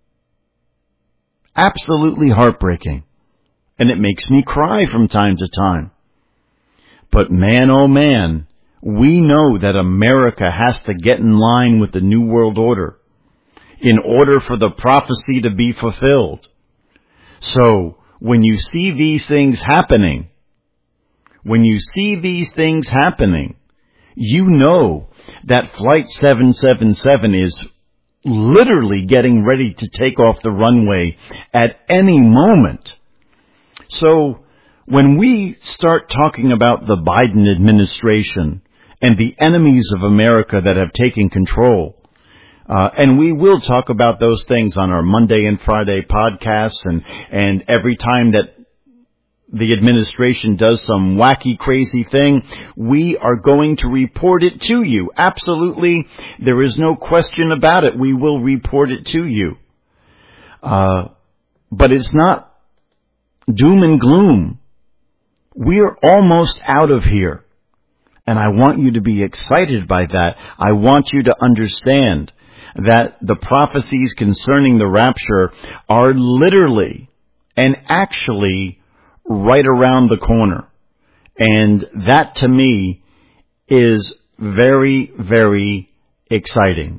Absolutely heartbreaking. And it makes me cry from time to time. But man, oh man, we know that America has to get in line with the New World Order in order for the prophecy to be fulfilled. So, when you see these things happening, when you see these things happening, you know that Flight seven seven seven is literally getting ready to take off the runway at any moment. So, when we start talking about the Biden administration and the enemies of America that have taken control, uh, and we will talk about those things on our Monday and Friday podcasts, and, and every time that the administration does some wacky, crazy thing, we are going to report it to you. Absolutely. There is no question about it. We will report it to you. Uh, but it's not doom and gloom. We are almost out of here. And I want you to be excited by that. I want you to understand that the prophecies concerning the rapture are literally and actually right around the corner. And that to me is very, very exciting.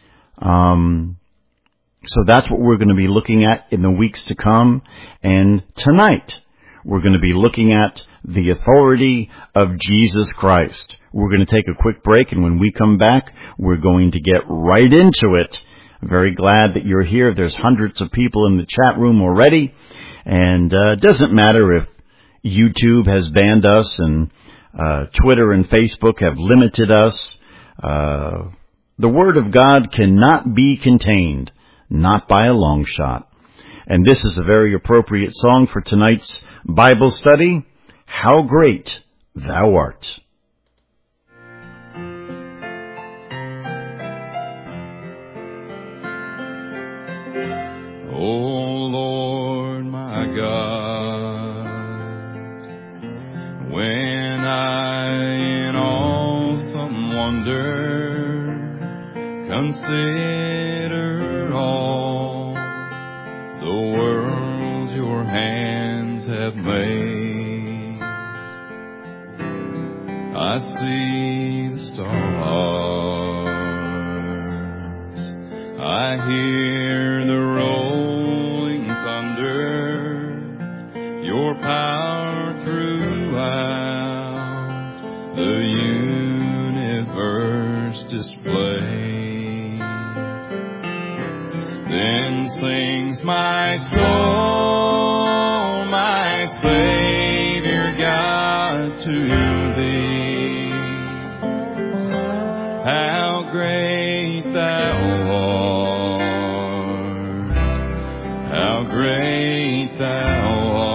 Um, so that's what we're going to be looking at in the weeks to come. And tonight, we're going to be looking at the authority of Jesus Christ. We're going to take a quick break, and when we come back, we're going to get right into it. I'm very glad that you're here. There's hundreds of people in the chat room already. And uh, it doesn't matter if YouTube has banned us and uh, Twitter and Facebook have limited us. Uh, the Word of God cannot be contained, not by a long shot. And this is a very appropriate song for tonight's Bible study, How Great Thou Art. O Lord my God, when I in awesome wonder consider all the world your hands have made, I see the stars, I hear the rolling thunder, your power throughout the universe displayed. Then sings my soul, my Savior God, to thee. How great thou art, how great thou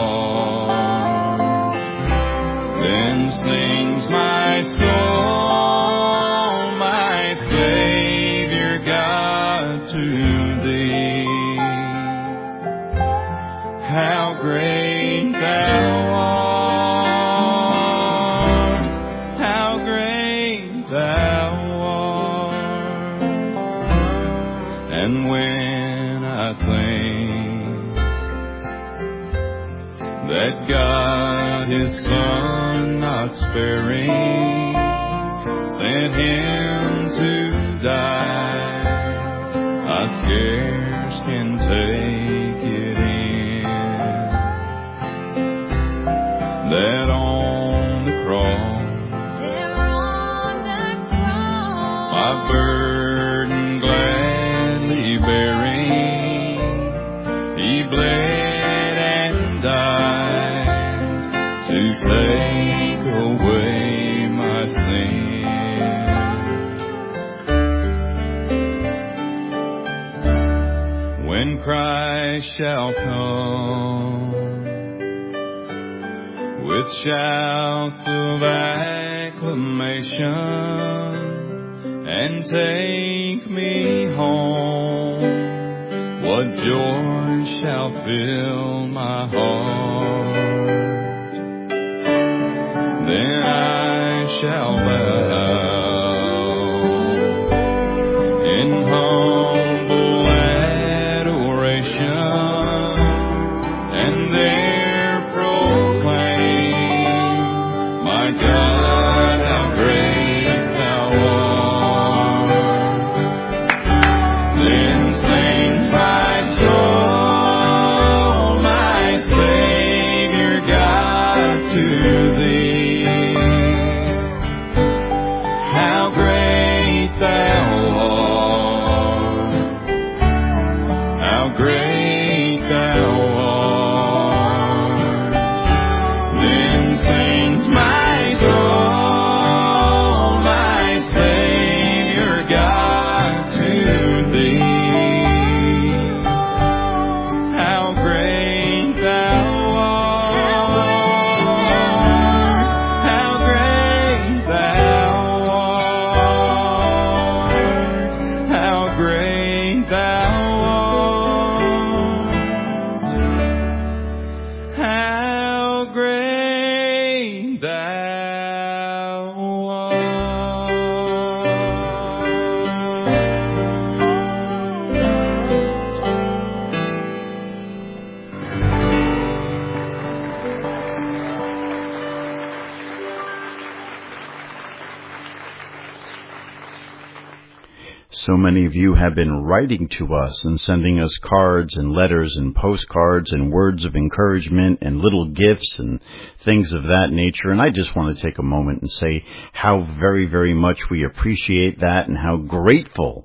art. Then sings my soul, my Savior God, to thee. How great thou art, how great thou art. And when I think that God His Son not sparing sent Him to die, I scarce can take it in, that on the cross, There on the cross, my burden gladly bearing, He bled and died to take away shouts of acclamation and take me home. What joy shall fill my heart? Then I shall bow in humble adoration and there proclaim, my God, how great thou art. Then sings my soul, my Savior God, to thee. How great thou art, how great thou art. Then sings my soul, my Savior God, to thee. How great thou art, how great thou art, how great thou art, how great thou So many of you have been writing to us and sending us cards and letters and postcards and words of encouragement and little gifts and things of that nature. And I just want to take a moment and say how very, very much we appreciate that and how grateful,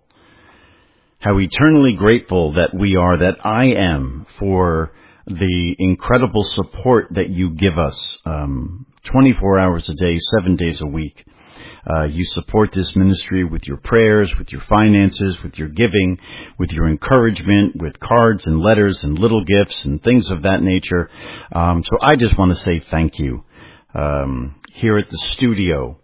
how eternally grateful that we are, that I am, for the incredible support that you give us um, twenty-four hours a day, seven days a week. Uh, you support this ministry with your prayers, with your finances, with your giving, with your encouragement, with cards and letters and little gifts and things of that nature. Um, so I just want to say thank you. Um, here at the studio,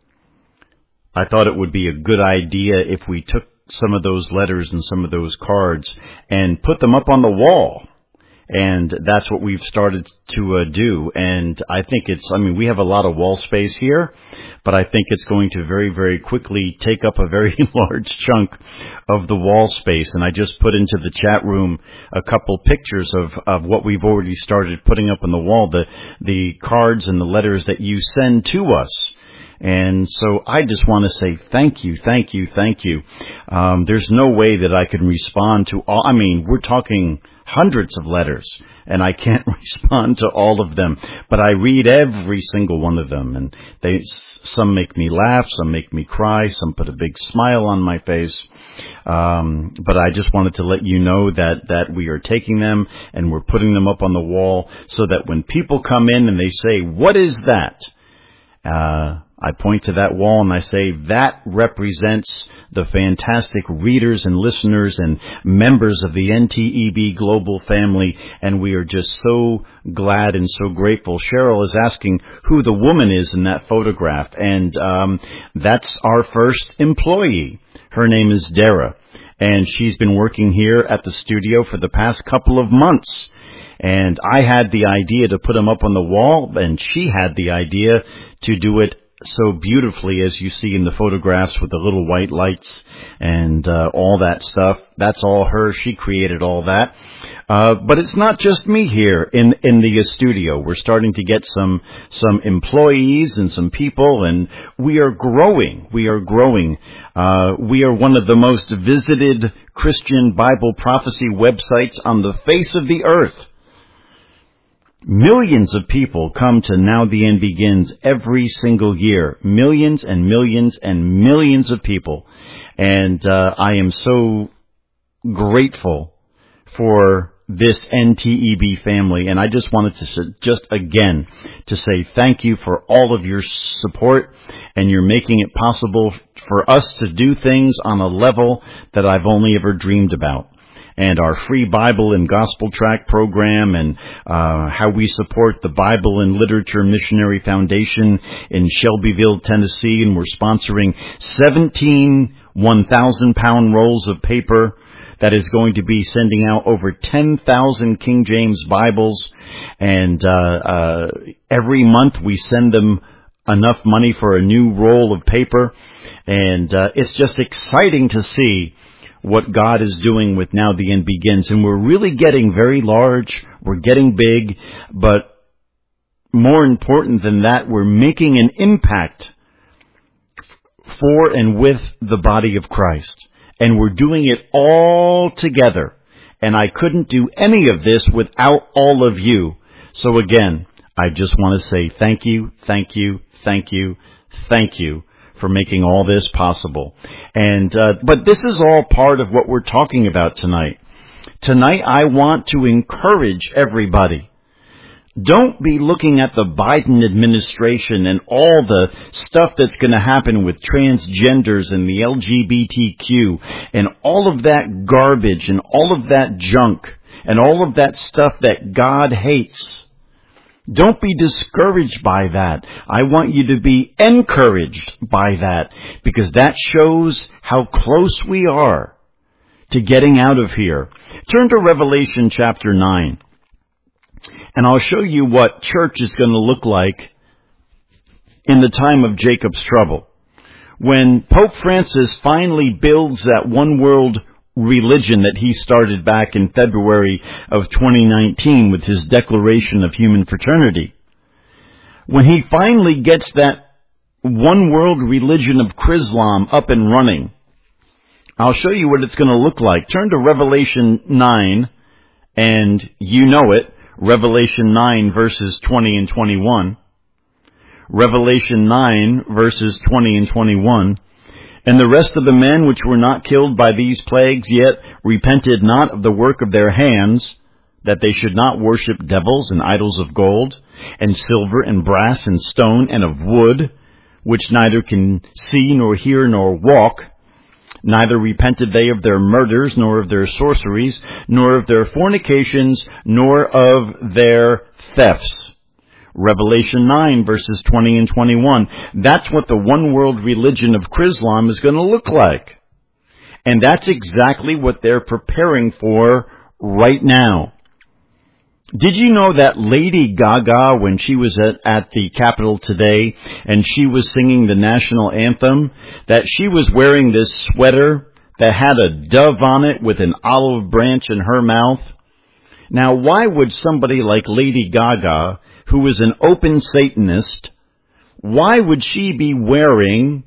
I thought it would be a good idea if we took some of those letters and some of those cards and put them up on the wall. And that's what we've started to uh, do. And I think it's, I mean, we have a lot of wall space here, but I think it's going to very, very quickly take up a very large chunk of the wall space. And I just put into the chat room a couple pictures of, of what we've already started putting up on the wall, the, the cards and the letters that you send to us. And so I just want to say thank you, thank you, thank you. Um, there's no way that I can respond to all. I mean, we're talking hundreds of letters, and I can't respond to all of them. But I read every single one of them, and they some make me laugh, some make me cry, some put a big smile on my face. Um, but I just wanted to let you know that that we are taking them and we're putting them up on the wall so that when people come in and they say, "What is that?" Uh, I point to that wall and I say, that represents the fantastic readers and listeners and members of the N T E B Global family, and we are just so glad and so grateful. Cheryl is asking who the woman is in that photograph, and um, that's our first employee. Her name is Dara, and she's been working here at the studio for the past couple of months. And I had the idea to put them up on the wall, and she had the idea to do it so beautifully, as you see in the photographs with the little white lights and uh, all that stuff. That's all her. She created all that. Uh, but it's not just me here in in the uh, studio. We're starting to get some some employees and some people, and we are growing. We are growing. Uh, we are one of the most visited Christian Bible prophecy websites on the face of the earth. Millions of people come to Now the End Begins every single year. Millions and millions and millions of people. And uh, I am so grateful for this N T E B family. And I just wanted to just again to say thank you for all of your support. And you're making it possible for us to do things on a level that I've only ever dreamed about. and our free Bible and Gospel Tract program, and uh how we support the Bible and Literature Missionary Foundation in Shelbyville, Tennessee, and we're sponsoring seventeen one thousand pound rolls of paper that is going to be sending out over ten thousand King James Bibles, and uh, uh every month we send them enough money for a new roll of paper, and uh, it's just exciting to see what God is doing with Now the End Begins. And we're really getting very large, we're getting big, but more important than that, we're making an impact for and with the body of Christ. And we're doing it all together. And I couldn't do any of this without all of you. So again, I just want to say thank you, thank you, thank you, thank you for making all this possible. And uh, but this is all part of what we're talking about tonight. Tonight I want to encourage everybody. Don't be looking at the Biden administration and all the stuff that's going to happen with transgenders and the L G B T Q and all of that garbage and all of that junk and all of that stuff that God hates. Don't be discouraged by that. I want you to be encouraged by that, because that shows how close we are to getting out of here. Turn to Revelation chapter nine, and I'll show you what church is going to look like in the time of Jacob's trouble. When Pope Francis finally builds that one world religion that he started back in February of twenty nineteen with his Declaration of Human Fraternity. When he finally gets that one world religion of Chrislam up and running, I'll show you what it's going to look like. Turn to Revelation nine, and you know it, Revelation nine verses twenty and twenty-one. Revelation nine verses twenty and twenty-one. And the rest of the men which were not killed by these plagues yet repented not of the work of their hands, that they should not worship devils and idols of gold, and silver, and brass, and stone, and of wood, which neither can see, nor hear, nor walk. Neither repented they of their murders, nor of their sorceries, nor of their fornications, nor of their thefts. Revelation nine verses twenty and twenty-one. That's what the one world religion of Chrislam is going to look like. And that's exactly what they're preparing for right now. Did you know that Lady Gaga, when she was at, at the Capitol today and she was singing the national anthem, that she was wearing this sweater that had a dove on it with an olive branch in her mouth? Now, why would somebody like Lady Gaga, who is an open Satanist, why would she be wearing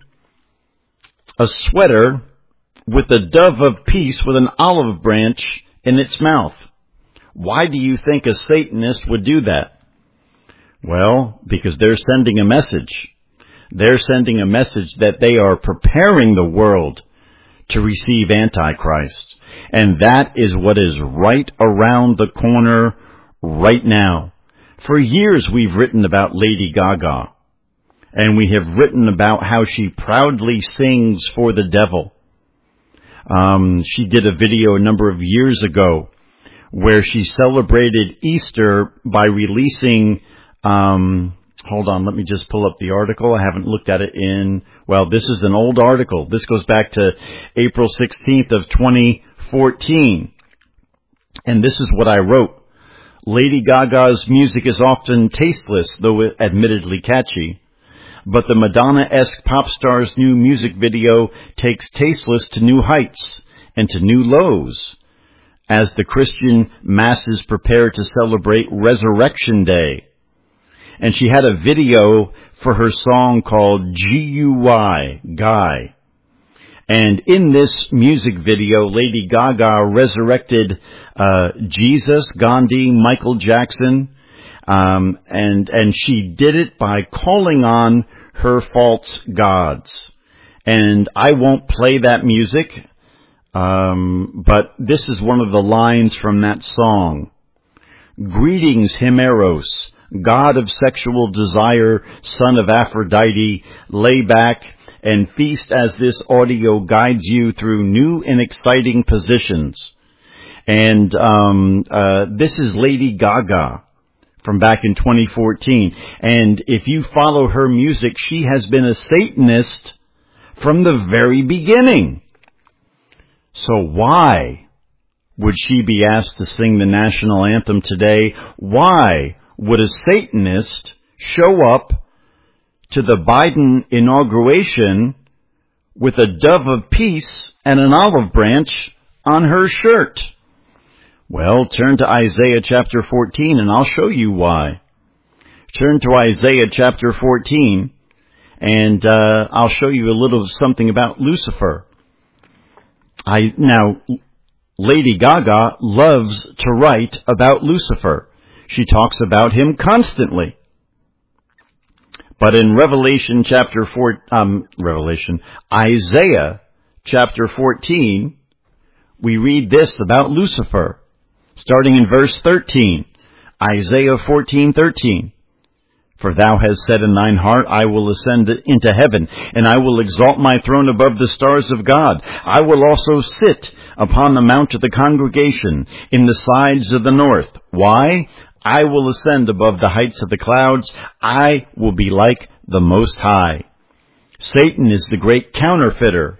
a sweater with a dove of peace with an olive branch in its mouth? Why do you think a Satanist would do that? Well, because they're sending a message. They're sending a message that they are preparing the world to receive Antichrist. And that is what is right around the corner right now. For years we've written about Lady Gaga, and we have written about how she proudly sings for the devil. Um, she did a video a number of years ago where she celebrated Easter by releasing, um, hold on, let me just pull up the article. I haven't looked at it in, well, this is an old article. This goes back to April sixteenth of twenty fourteen. And this is what I wrote. Lady Gaga's music is often tasteless, though admittedly catchy. But the Madonna-esque pop star's new music video takes tasteless to new heights and to new lows as the Christian masses prepare to celebrate Resurrection Day. And she had a video for her song called G U Y, Guy. And in this music video, Lady Gaga resurrected uh Jesus, Gandhi, Michael Jackson, um, and and she did it by calling on her false gods. And I won't play that music, um, but this is one of the lines from that song. Greetings, Himeros, god of sexual desire, son of Aphrodite, lay back and feast as this audio guides you through new and exciting positions. And um, uh, this is Lady Gaga from back in twenty fourteen. And if you follow her music, she has been a Satanist from the very beginning. So why would she be asked to sing the national anthem today? Why would a Satanist show up to the Biden inauguration with a dove of peace and an olive branch on her shirt? Well, turn to Isaiah chapter fourteen and I'll show you why. Turn to Isaiah chapter fourteen and uh, I'll show you a little something about Lucifer. I now, Lady Gaga loves to write about Lucifer. She talks about him constantly. But in Revelation chapter four, um, Revelation, Isaiah chapter fourteen, we read this about Lucifer, starting in verse thirteen. Isaiah fourteen thirteen. For thou hast said in thine heart, I will ascend into heaven, and I will exalt my throne above the stars of God. I will also sit upon the mount of the congregation in the sides of the north. Why? I will ascend above the heights of the clouds. I will be like the Most High. Satan is the great counterfeiter.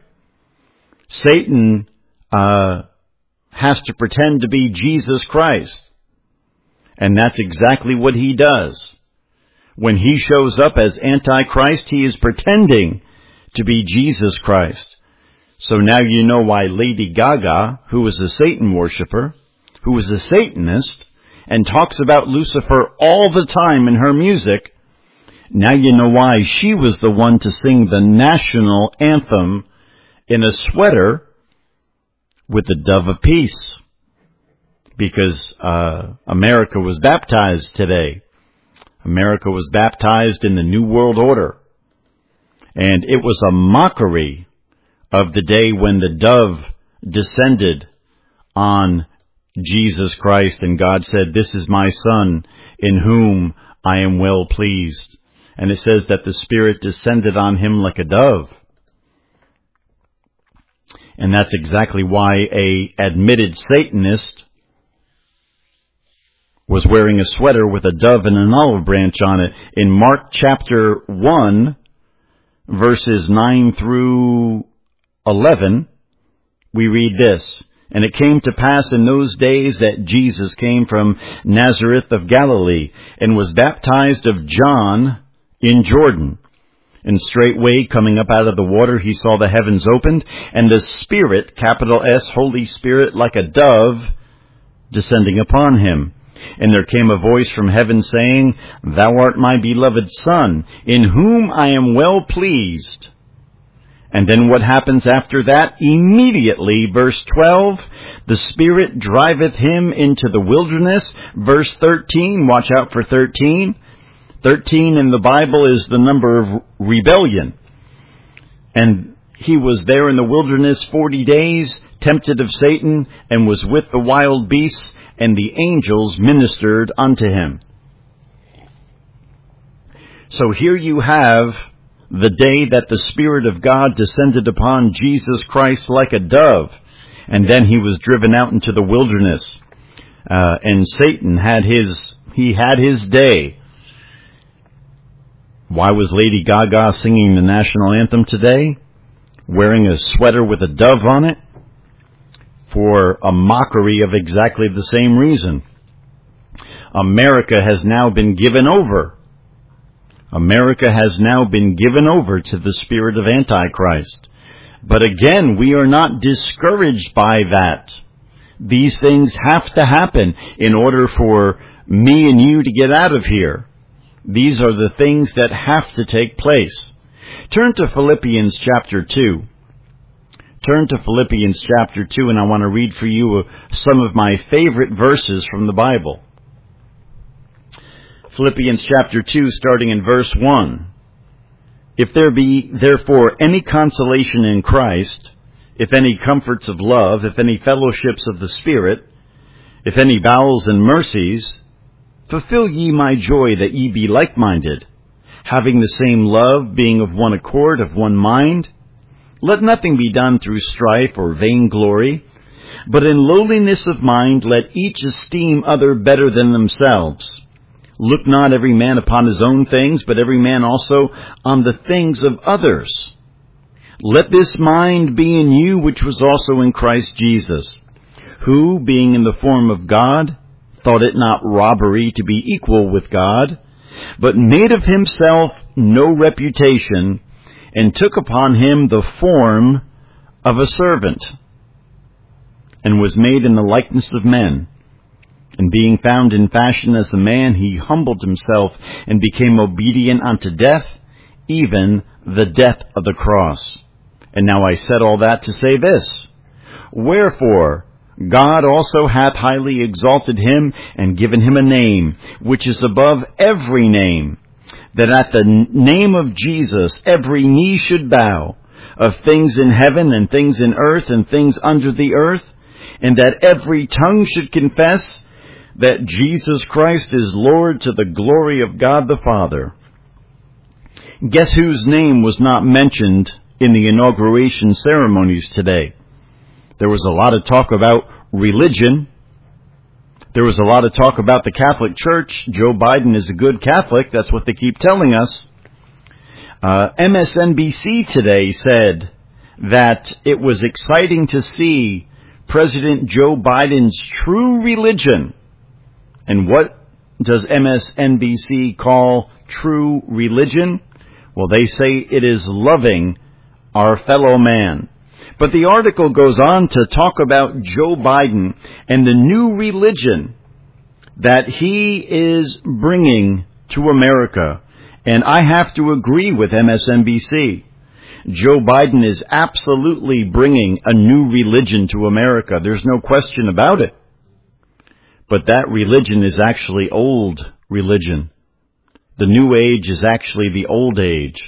Satan uh, has to pretend to be Jesus Christ. And that's exactly what he does. When he shows up as Antichrist, he is pretending to be Jesus Christ. So now you know why Lady Gaga, who was a Satan worshiper, who was a Satanist, and talks about Lucifer all the time in her music, now you know why she was the one to sing the national anthem in a sweater with the dove of peace. Because uh America was baptized today. America was baptized in the New World Order. And it was a mockery of the day when the dove descended on Jesus Christ, and God said, this is my Son in whom I am well pleased. And it says that the Spirit descended on him like a dove. And that's exactly why a admitted Satanist was wearing a sweater with a dove and an olive branch on it. In Mark chapter one, verses nine through eleven, we read this. And it came to pass in those days that Jesus came from Nazareth of Galilee and was baptized of John in Jordan. And straightway, coming up out of the water, he saw the heavens opened, and the Spirit, capital S, Holy Spirit, like a dove, descending upon him. And there came a voice from heaven saying, Thou art my beloved Son, in whom I am well pleased. And then what happens after that? Immediately, verse twelve, the Spirit driveth him into the wilderness. Verse thirteen, watch out for thirteen. thirteen in the Bible is the number of rebellion. And he was there in the wilderness forty days, tempted of Satan, and was with the wild beasts, and the angels ministered unto him. So here you have the day that the Spirit of God descended upon Jesus Christ like a dove, and then he was driven out into the wilderness. Uh, and Satan had his, he had his day. Why was Lady Gaga singing the national anthem today? Wearing a sweater with a dove on it? For a mockery of exactly the same reason. America has now been given over. America has now been given over to the spirit of Antichrist. But again, we are not discouraged by that. These things have to happen in order for me and you to get out of here. These are the things that have to take place. Turn to Philippians chapter two. Turn to Philippians chapter two, and I want to read for you some of my favorite verses from the Bible. Philippians chapter two, starting in verse one. If there be therefore any consolation in Christ, if any comforts of love, if any fellowships of the Spirit, if any bowels and mercies, fulfill ye my joy that ye be like-minded, having the same love, being of one accord, of one mind. Let nothing be done through strife or vainglory, But in lowliness of mind let each esteem other better than themselves. Look not every man upon his own things, but every man also on the things of others. Let this mind be in you, which was also in Christ Jesus, who, being in the form of God, thought it not robbery to be equal with God, but made of himself no reputation, and took upon him the form of a servant, and was made in the likeness of men. And being found in fashion as a man, he humbled himself, and became obedient unto death, even the death of the cross. And now I said all that to say this: Wherefore God also hath highly exalted him, and given him a name, which is above every name, that at the name of Jesus every knee should bow, of things in heaven, and things in earth, and things under the earth, and that every tongue should confess that Jesus Christ is Lord, to the glory of God the Father. Guess whose name was not mentioned in the inauguration ceremonies today? There was a lot of talk about religion. There was a lot of talk about the Catholic Church. Joe Biden is a good Catholic. That's what they keep telling us. Uh, M S N B C today said that it was exciting to see President Joe Biden's true religion. And what does M S N B C call true religion? Well, they say it is loving our fellow man. But the article goes on to talk about Joe Biden and the new religion that he is bringing to America. And I have to agree with M S N B C. Joe Biden is absolutely bringing a new religion to America. There's no question about it. But that religion is actually old religion. The new age is actually the old age.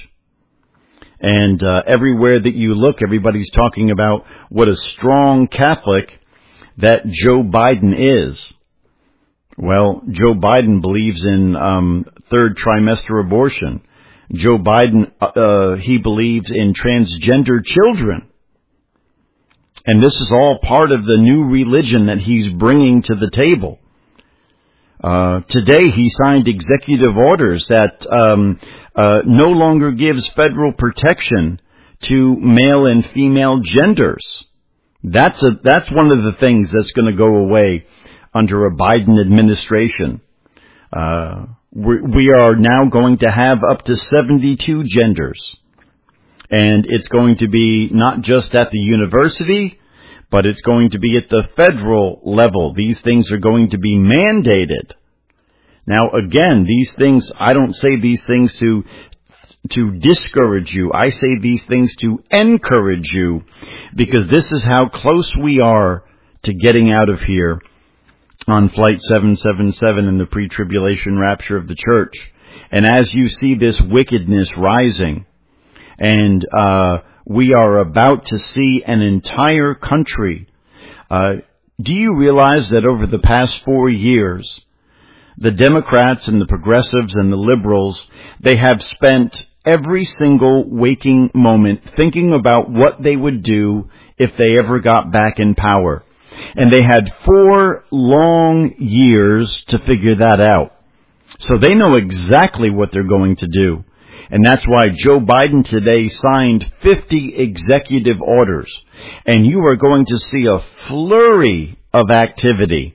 And uh, everywhere that you look, everybody's talking about what a strong Catholic that Joe Biden is. Well, Joe Biden believes in um, third trimester abortion. Joe Biden, uh, he believes in transgender children. And this is all part of the new religion that he's bringing to the table. Uh, today he signed executive orders that um, uh, no longer gives federal protection to male and female genders. That's a, that's one of the things that's going to go away under a Biden administration. Uh, we, we are now going to have up to seventy-two genders. And it's going to be not just at the university, but it's going to be at the federal level. These things are going to be mandated. Now, again, these things, I don't say these things to to discourage you. I say these things to encourage you, because this is how close we are to getting out of here on Flight seven seven seven in the pre-tribulation rapture of the church. And as you see this wickedness rising, and uh we are about to see an entire country. Uh, do you realize that over the past four years, the Democrats and the progressives and the liberals, they have spent every single waking moment thinking about what they would do if they ever got back in power. And they had four long years to figure that out. So they know exactly what they're going to do. And that's why Joe Biden today signed fifty executive orders. And you are going to see a flurry of activity.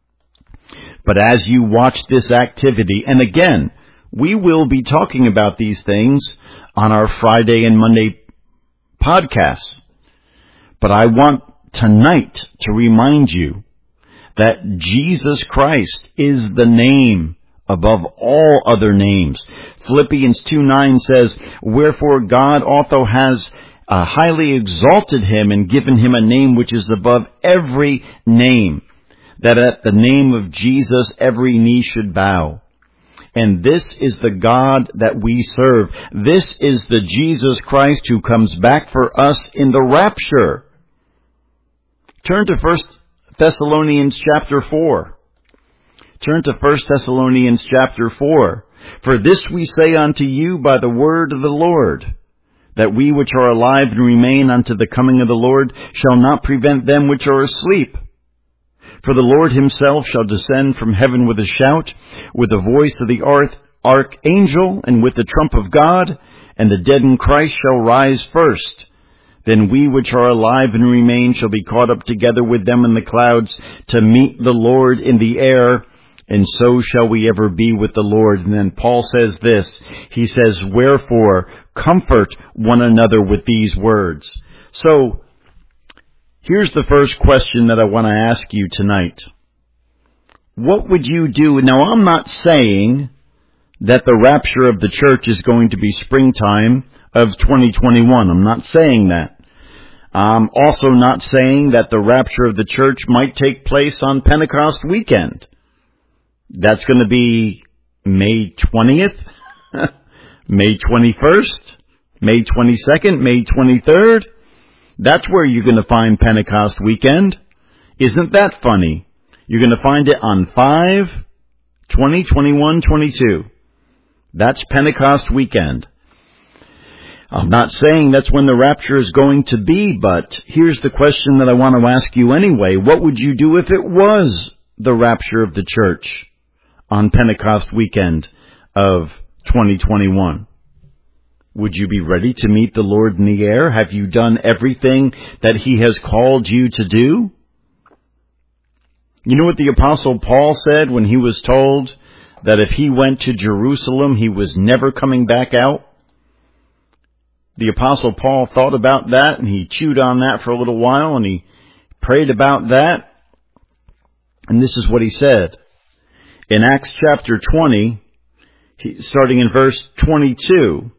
But as you watch this activity, and again, we will be talking about these things on our Friday and Monday podcasts. But I want tonight to remind you that Jesus Christ is the name above all other names. Philippians two nine says, wherefore God also has uh, highly exalted him and given him a name which is above every name, that at the name of Jesus every knee should bow. And this is the God that we serve. This is the Jesus Christ who comes back for us in the rapture. Turn to First Thessalonians chapter four. Turn to First Thessalonians chapter four. For this we say unto you by the word of the Lord, that we which are alive and remain unto the coming of the Lord shall not prevent them which are asleep. For the Lord himself shall descend from heaven with a shout, with the voice of the arch- archangel, and with the trump of God, and the dead in Christ shall rise first. Then we which are alive and remain shall be caught up together with them in the clouds to meet the Lord in the air, and so shall we ever be with the Lord. And then Paul says this, he says, wherefore comfort one another with these words. So, here's the first question that I want to ask you tonight. What would you do? Now, I'm not saying that the rapture of the church is going to be springtime of twenty twenty-one. I'm not saying that. I'm also not saying that the rapture of the church might take place on Pentecost weekend. That's going to be May twentieth, May twenty-first, May twenty-second, May twenty-third. That's where you're going to find Pentecost weekend. Isn't that funny? You're going to find it on five, twenty, twenty-one, twenty-two. That's Pentecost weekend. I'm not saying that's when the rapture is going to be, but here's the question that I want to ask you anyway. What would you do if it was the rapture of the church on Pentecost weekend of twenty twenty-one? Would you be ready to meet the Lord in the air? Have you done everything that he has called you to do? You know what the Apostle Paul said when he was told that if he went to Jerusalem, he was never coming back out? The Apostle Paul thought about that, and he chewed on that for a little while, and he prayed about that. And this is what he said. In Acts chapter twenty, starting in verse twenty-two,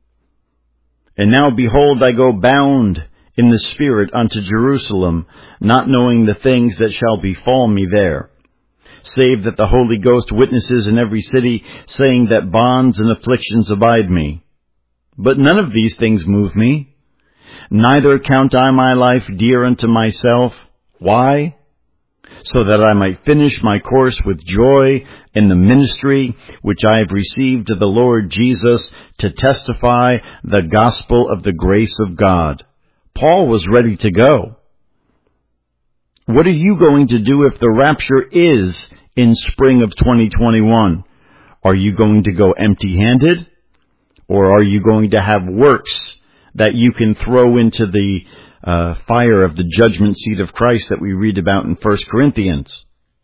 and now behold, I go bound in the Spirit unto Jerusalem, not knowing the things that shall befall me there, save that the Holy Ghost witnesses in every city, saying that bonds and afflictions abide me. But none of these things move me, neither count I my life dear unto myself. Why? So that I might finish my course with joy in the ministry which I have received of the Lord Jesus, to testify the gospel of the grace of God. Paul was ready to go. What are you going to do if the rapture is in spring of twenty twenty-one? Are you going to go empty-handed? Or are you going to have works that you can throw into the uh, fire of the judgment seat of Christ that we read about in First Corinthians?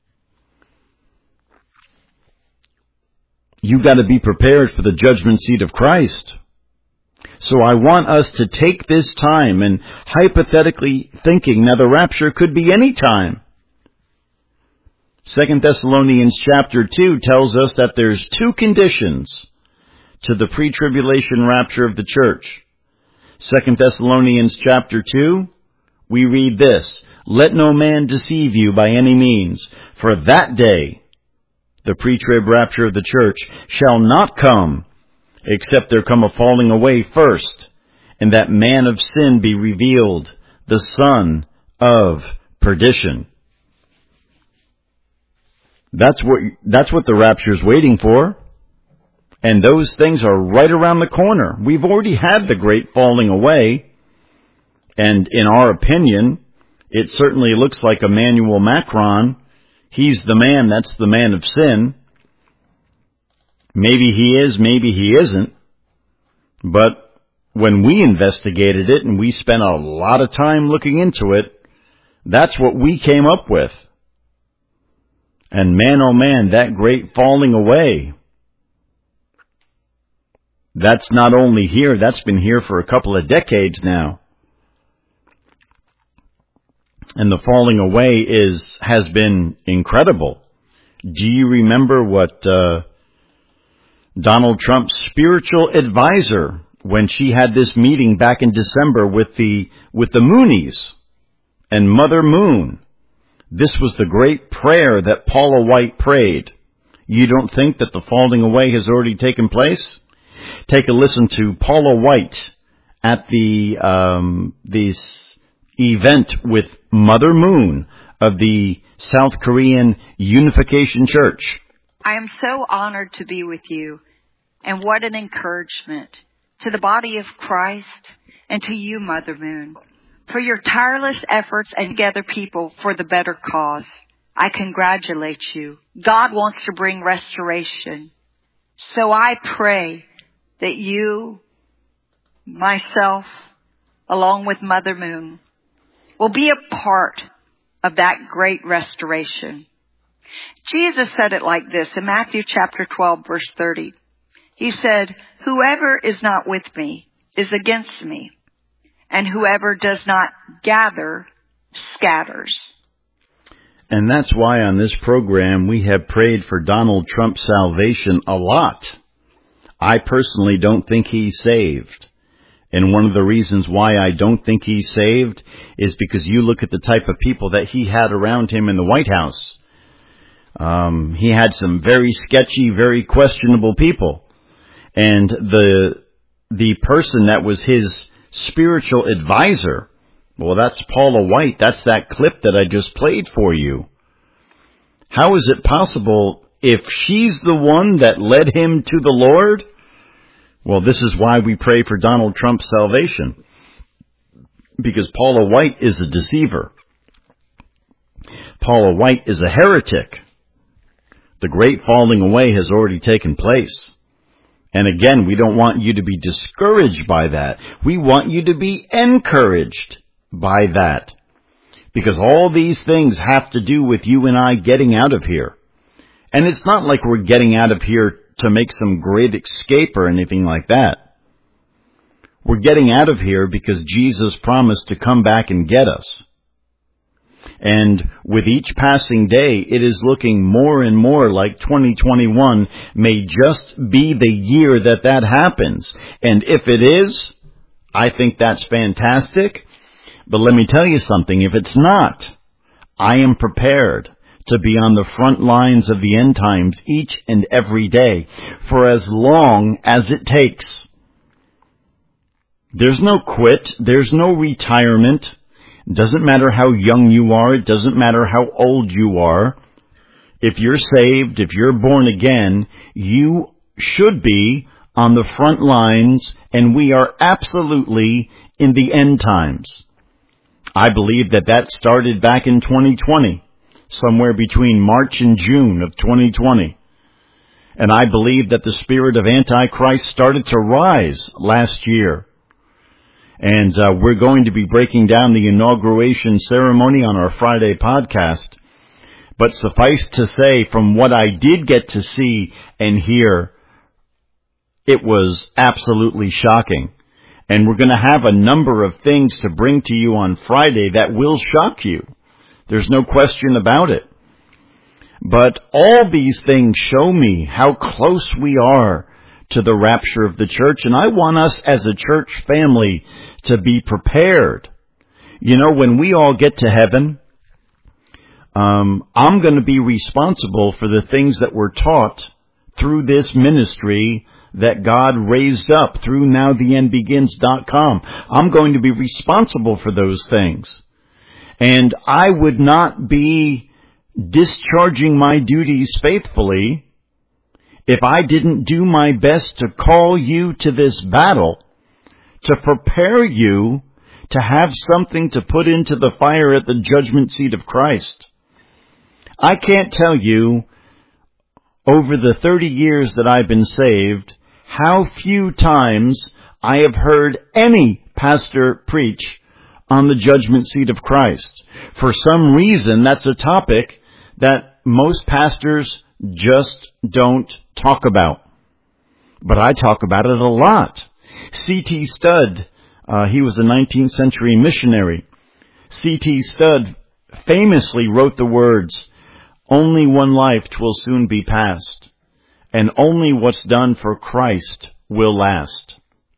You've got to be prepared for the judgment seat of Christ. So I want us to take this time and hypothetically thinking, now the rapture could be any time. Second Thessalonians chapter two tells us that there's two conditions to the pre-tribulation rapture of the church. Second Thessalonians chapter two, we read this, let no man deceive you by any means, for that day, the pre-trib rapture of the church, shall not come, except there come a falling away first, and that man of sin be revealed, the son of perdition. That's what, that's what the rapture is waiting for. And those things are right around the corner. We've already had the great falling away. And in our opinion, it certainly looks like Emmanuel Macron. He's the man, that's the man of sin. Maybe he is, maybe he isn't. But when we investigated it and we spent a lot of time looking into it, that's what we came up with. And man, oh man, that great falling away, that's not only here, that's been here for a couple of decades now. And the falling away is, has been incredible. Do you remember what, uh, Donald Trump's spiritual advisor, when she had this meeting back in December with the, with the Moonies and Mother Moon? This was the great prayer that Paula White prayed. You don't think that the falling away has already taken place? Take a listen to Paula White at the um, this event with Mother Moon of the South Korean Unification Church. I am so honored to be with you, and what an encouragement to the body of Christ, and to you, Mother Moon, for your tireless efforts and gather people for the better cause. I congratulate you. God wants to bring restoration. So I pray that you, myself, along with Mother Moon, will be a part of that great restoration. Jesus said it like this in Matthew chapter twelve, verse thirty. He said, whoever is not with me is against me, and whoever does not gather scatters. And that's why on this program we have prayed for Donald Trump's salvation a lot. I personally don't think he's saved. And one of the reasons why I don't think he's saved is because you look at the type of people that he had around him in the White House. Um, he had some very sketchy, very questionable people. And the the person that was his spiritual advisor, well, that's Paula White. That's that clip that I just played for you. How is it possible if she's the one that led him to the Lord? Well, this is why we pray for Donald Trump's salvation. Because Paula White is a deceiver. Paula White is a heretic. The great falling away has already taken place. And again, we don't want you to be discouraged by that. We want you to be encouraged by that. Because all these things have to do with you and I getting out of here. And it's not like we're getting out of here to make some great escape or anything like that. We're getting out of here because Jesus promised to come back and get us. And with each passing day, it is looking more and more like twenty twenty-one may just be the year that that happens. And if it is, I think that's fantastic. But let me tell you something. If it's not, I am prepared to be on the front lines of the end times each and every day for as long as it takes. There's no quit. There's no retirement. It doesn't matter how young you are. It doesn't matter how old you are. If you're saved, if you're born again, you should be on the front lines, and we are absolutely in the end times. I believe that that started back in twenty twenty, somewhere between March and June of twenty twenty. And I believe that the spirit of Antichrist started to rise last year. And uh, we're going to be breaking down the inauguration ceremony on our Friday podcast. But suffice to say, from what I did get to see and hear, it was absolutely shocking. And we're going to have a number of things to bring to you on Friday that will shock you. There's no question about it. But all these things show me how close we are to the rapture of the church, and I want us as a church family to be prepared. You know, when we all get to heaven, um, I'm going to be responsible for the things that were taught through this ministry that God raised up through now the end begins dot com. I'm going to be responsible for those things. And I would not be discharging my duties faithfully if I didn't do my best to call you to this battle, to prepare you to have something to put into the fire at the judgment seat of Christ. I can't tell you, over the thirty years that I've been saved, how few times I have heard any pastor preach on the judgment seat of Christ. For some reason, that's a topic that most pastors just don't talk about. But I talk about it a lot. C T Studd, uh, he was a nineteenth century missionary. C T Studd famously wrote the words, "Only one life 'twill soon be past, and only what's done for Christ will last."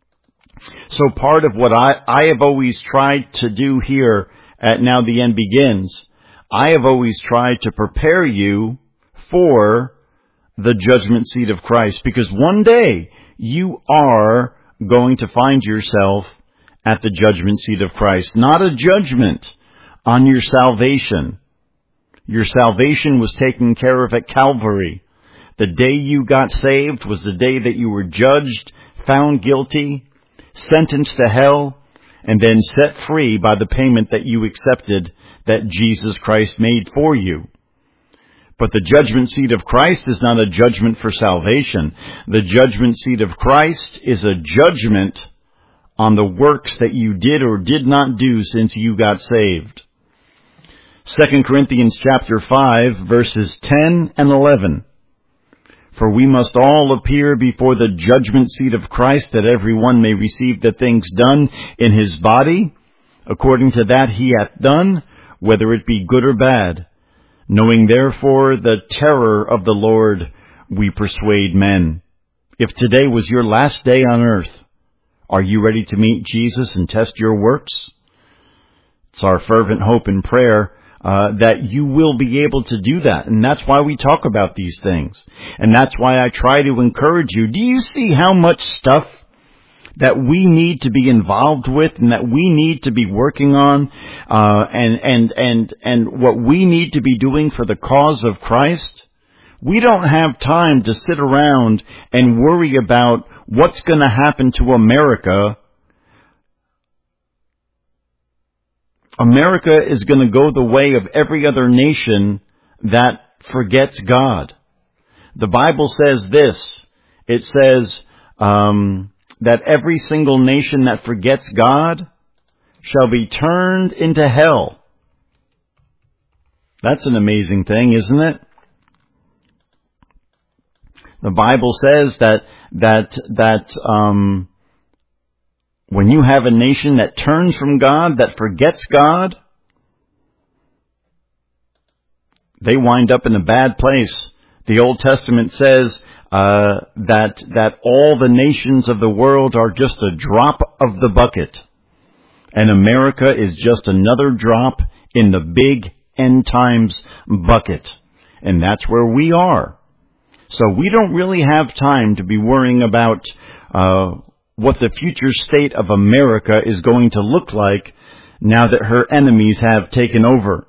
So part of what I, I have always tried to do here at Now the End Begins, I have always tried to prepare you for the judgment seat of Christ. Because one day you are going to find yourself at the judgment seat of Christ. Not a judgment on your salvation. Your salvation was taken care of at Calvary. The day you got saved was the day that you were judged, found guilty, sentenced to hell, and then set free by the payment that you accepted that Jesus Christ made for you. But the judgment seat of Christ is not a judgment for salvation. The judgment seat of Christ is a judgment on the works that you did or did not do since you got saved. Second Corinthians chapter five, verses ten and eleven. For we must all appear before the judgment seat of Christ, that every one may receive the things done in his body, according to that he hath done, whether it be good or bad. Knowing therefore the terror of the Lord, we persuade men. If today was your last day on earth, are you ready to meet Jesus and test your works? It's our fervent hope and prayer Uh, that you will be able to do that. And that's why we talk about these things. And that's why I try to encourage you. Do you see how much stuff that we need to be involved with and that we need to be working on, uh, and, and, and, and what we need to be doing for the cause of Christ? We don't have time to sit around and worry about what's going to happen to America. America is going to go the way of every other nation that forgets God. The Bible says this. It says um, that every single nation that forgets God shall be turned into hell. That's an amazing thing, isn't it? The Bible says that that that um when you have a nation that turns from God, that forgets God, they wind up in a bad place. The Old Testament says uh, that that all the nations of the world are just a drop of the bucket, and America is just another drop in the big end times bucket, and that's where we are. So we don't really have time to be worrying about uh what the future state of America is going to look like now that her enemies have taken over.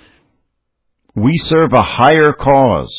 We serve a higher cause.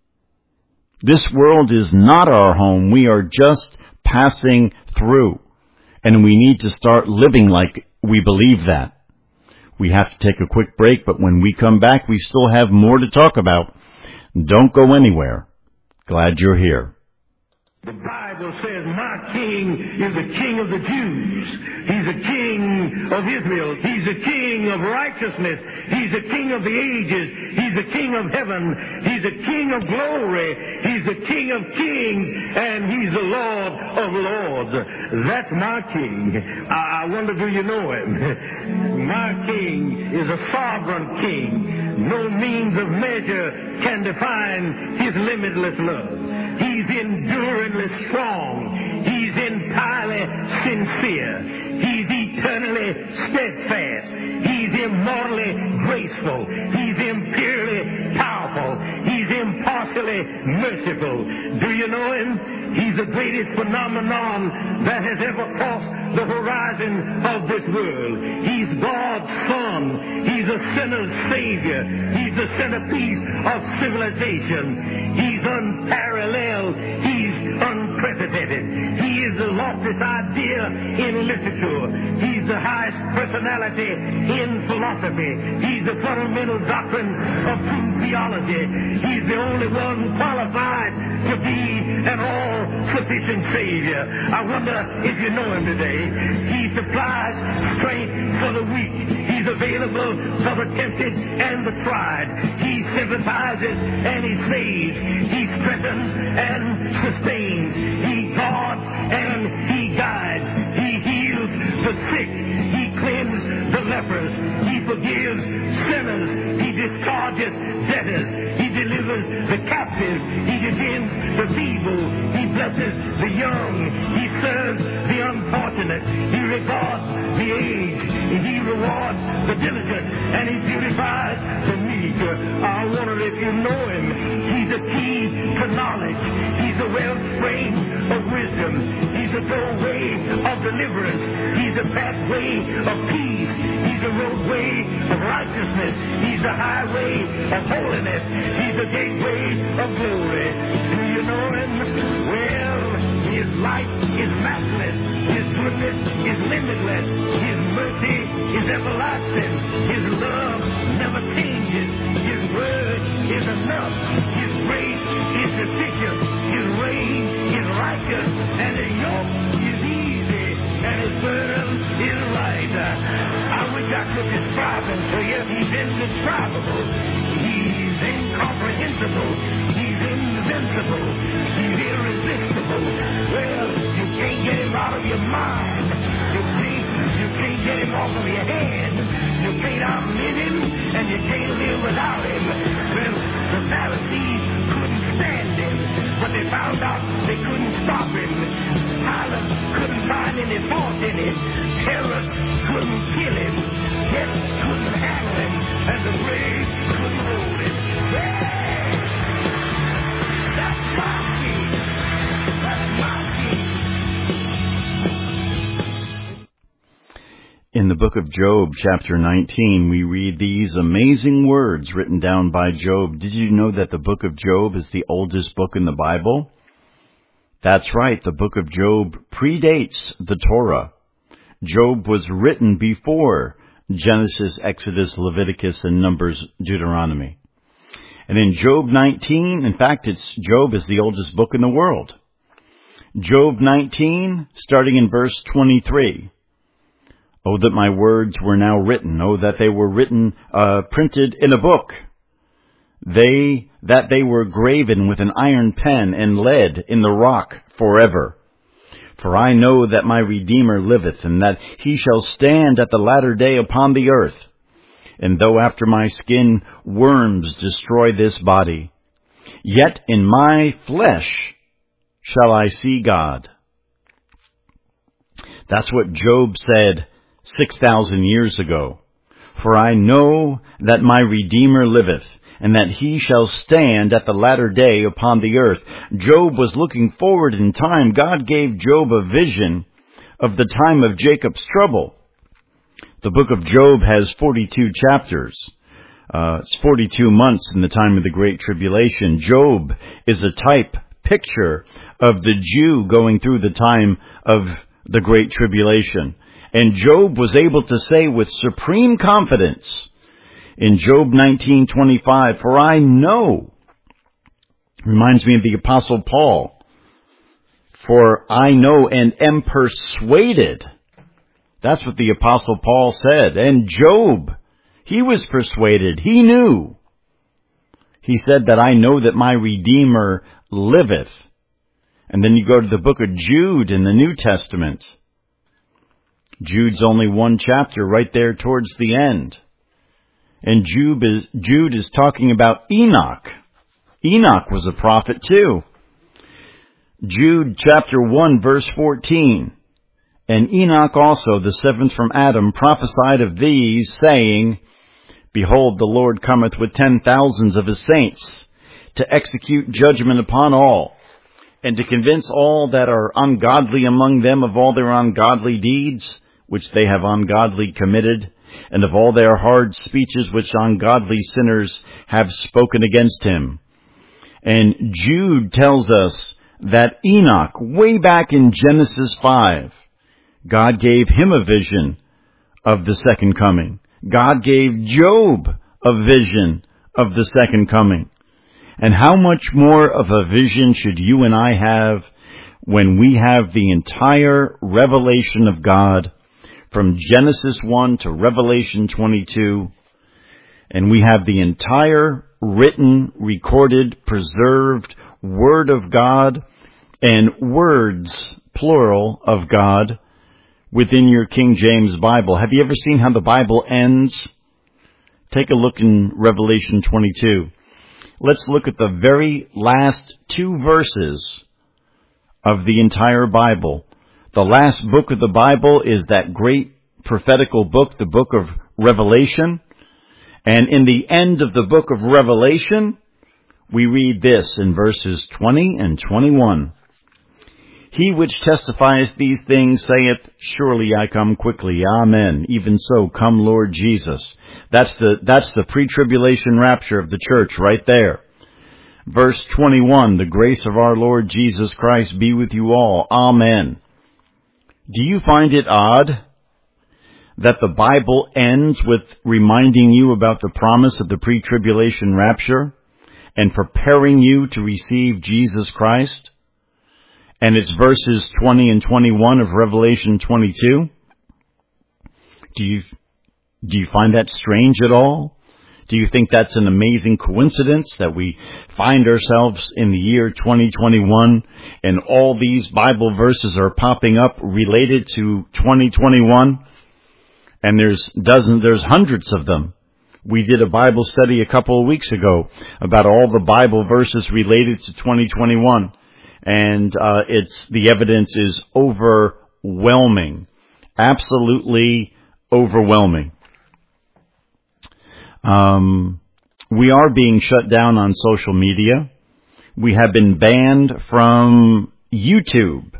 This world is not our home. We are just passing through. And we need to start living like we believe that. We have to take a quick break, but when we come back, we still have more to talk about. Don't go anywhere. Glad you're here. The Bible says, my king is the king of the Jews. He's the king of Israel. He's the king of righteousness. He's the king of the ages. He's the king of heaven. He's the king of glory. He's the king of kings. And he's the Lord of lords. That's my king. I wonder, do you know him? My king is a sovereign king. No means of measure can define his limitless love. He's enduringly strong. He's entirely sincere. He's eternally steadfast. He's immortally graceful. He's imperially powerful. He's impartially merciful. Do you know him? He's the greatest phenomenon that has ever crossed the horizon of this world. He's God's Son. He's a sinner's Savior. He's the centerpiece of civilization. He's unparalleled. He's unprecedented. He is the loftiest idea in literature. He's the highest personality in philosophy. He's the fundamental doctrine of true theology. He's the only one qualified to be an all-sufficient Savior. I wonder if you know him today. He supplies strength for the weak. He's available for the tempted and the tried. He sympathizes and he saves. He strengthens and sustains. He guards and he guides. He heals the sick. He cleanses the lepers. He forgives sinners. He discharges debtors. He delivers the captives. He defends the feeble. He blesses the young. He serves the unfortunate. He regards the aged. He rewards the diligent. And he beautifies the meek. I wonder if you know him. He's a key to knowledge. He's a wellspring of wisdom. He's a doorway of deliverance. He's a pathway of peace. He's a roadway of righteousness. He's a highway of holiness. He's a gateway of glory. Do you know him? Well, he His life is matchless. His goodness is limitless. His mercy is everlasting. His love never changes. His word is enough. His grace is sufficient. His reign is righteous. And His yoke is easy. And His burden is light. I wish I could describe Him to you. He's indescribable. He's incomprehensible. He's invincible. He's irresistible. Well, you can't get Him out of your mind. You can't, you can't get Him off of your head. You can't outlive Him, and you can't live without Him. Well, the Pharisees couldn't stand Him, but they found out they couldn't stop Him. Pilate couldn't find any fault in it. Herod couldn't kill Him. Death couldn't handle Him, and the grave couldn't hold Him. Yeah! That's my King. That's my King. In the book of Job, chapter nineteen, we read these amazing words written down by Job. Did you know that the book of Job is the oldest book in the Bible? That's right, the book of Job predates the Torah. Job was written before Genesis, Exodus, Leviticus, and Numbers, Deuteronomy. And in Job nineteen, in fact, it's Job is the oldest book in the world. Job nineteen, starting in verse twenty-three. Oh, that my words were now written. Oh, that they were written, uh, printed in a book. They, that they were graven with an iron pen and lead in the rock forever. For I know that my Redeemer liveth, and that He shall stand at the latter day upon the earth. And though after my skin worms destroy this body, yet in my flesh shall I see God. That's what Job said six thousand years ago. For I know that my Redeemer liveth, and that He shall stand at the latter day upon the earth. Job was looking forward in time. God gave Job a vision of the time of Jacob's trouble. The book of Job has forty-two chapters. Uh, it's forty-two months in the time of the Great Tribulation. Job is a type, picture of the Jew going through the time of the Great Tribulation. And Job was able to say with supreme confidence in Job nineteen twenty-five, for I know, reminds me of the Apostle Paul, for I know and am persuaded. That's what the Apostle Paul said. And Job, he was persuaded. He knew. He said that I know that my Redeemer liveth. And then you go to the book of Jude in the New Testament. Jude's only one chapter right there towards the end. And Jude is, Jude is talking about Enoch. Enoch was a prophet too. Jude chapter one verse fourteen. And Enoch also, the seventh from Adam, prophesied of these, saying, Behold, the Lord cometh with ten thousands of His saints, to execute judgment upon all, and to convince all that are ungodly among them of all their ungodly deeds, which they have ungodly committed, and of all their hard speeches which ungodly sinners have spoken against Him. And Jude tells us that Enoch, way back in Genesis five, God gave him a vision of the second coming. God gave Job a vision of the second coming. And how much more of a vision should you and I have when we have the entire revelation of God from Genesis one to Revelation twenty-two, and we have the entire written, recorded, preserved Word of God and words, plural, of God within your King James Bible. Have you ever seen how the Bible ends? Take a look in Revelation twenty-two. Let's look at the very last two verses of the entire Bible. The last book of the Bible is that great prophetical book, the book of Revelation. And in the end of the book of Revelation, we read this in verses twenty and twenty-one. He which testifieth these things saith, Surely I come quickly. Amen. Even so, come Lord Jesus. That's the, that's the pre-tribulation rapture of the church right there. Verse twenty-one, the grace of our Lord Jesus Christ be with you all. Amen. Do you find it odd that the Bible ends with reminding you about the promise of the pre-tribulation rapture and preparing you to receive Jesus Christ? And it's verses twenty and twenty-one of Revelation twenty-two. Do you, do you find that strange at all? Do you think that's an amazing coincidence that we find ourselves in the year twenty twenty-one and all these Bible verses are popping up related to twenty twenty-one? And there's dozens, there's hundreds of them. We did a Bible study a couple of weeks ago about all the Bible verses related to twenty twenty-one. And uh, it's the evidence is overwhelming, absolutely overwhelming. Um, we are being shut down on social media. We have been banned from YouTube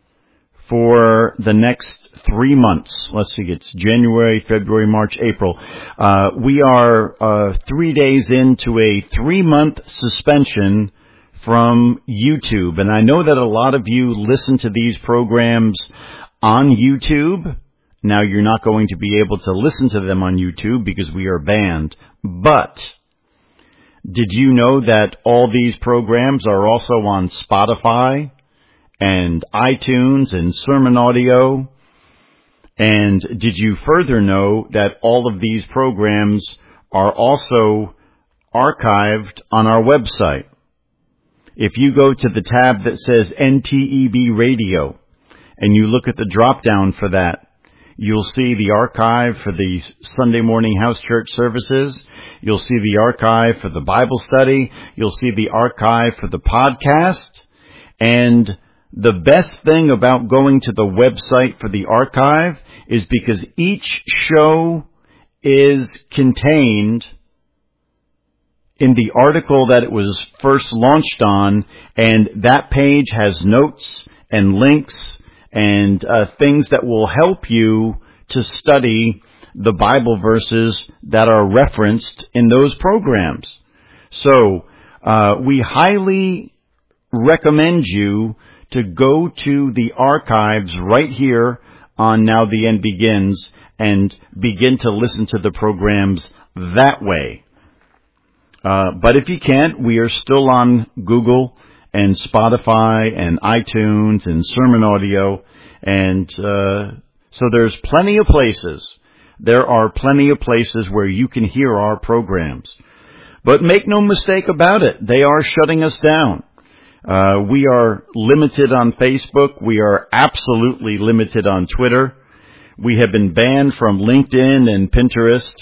for the next three months. Let's see, it's January, February, March, April. Uh, we are uh, three days into a three-month suspension from YouTube. And I know that a lot of you listen to these programs on YouTube. Now, you're not going to be able to listen to them on YouTube because we are banned. But did you know that all these programs are also on Spotify and iTunes and Sermon Audio? And did you further know that all of these programs are also archived on our website? If you go to the tab that says N T E B Radio and you look at the drop down for that, you'll see the archive for the Sunday morning house church services. You'll see the archive for the Bible study. You'll see the archive for the podcast. And the best thing about going to the website for the archive is because each show is contained in the article that it was first launched on, and that page has notes and links and uh, things that will help you to study the Bible verses that are referenced in those programs. So uh, we highly recommend you to go to the archives right here on Now the End Begins and begin to listen to the programs that way. Uh, but if you can't, we are still on Google and Spotify and iTunes and Sermon Audio. And uh, so there's plenty of places. There are plenty of places where you can hear our programs. But make no mistake about it, they are shutting us down. Uh, we are limited on Facebook. We are absolutely limited on Twitter. We have been banned from LinkedIn and Pinterest.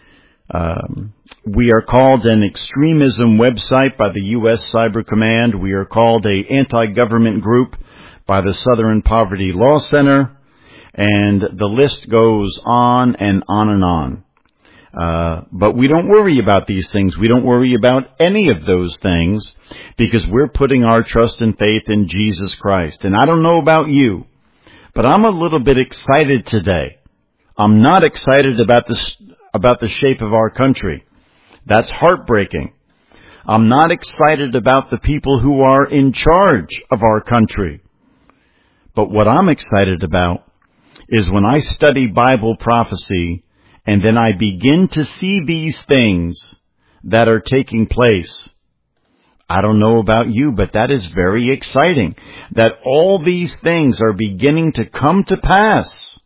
Um, we are called an extremism website by the U S Cyber Command. We are called a anti-government group by the Southern Poverty Law Center. And the list goes on and on and on. Uh, but we don't worry about these things. We don't worry about any of those things because we're putting our trust and faith in Jesus Christ. And I don't know about you, but I'm a little bit excited today. I'm not excited about this, about the shape of our country. That's heartbreaking. I'm not excited about the people who are in charge of our country. But what I'm excited about is when I study Bible prophecy and then I begin to see these things that are taking place. I don't know about you, but that is very exciting. That all these things are beginning to come to pass.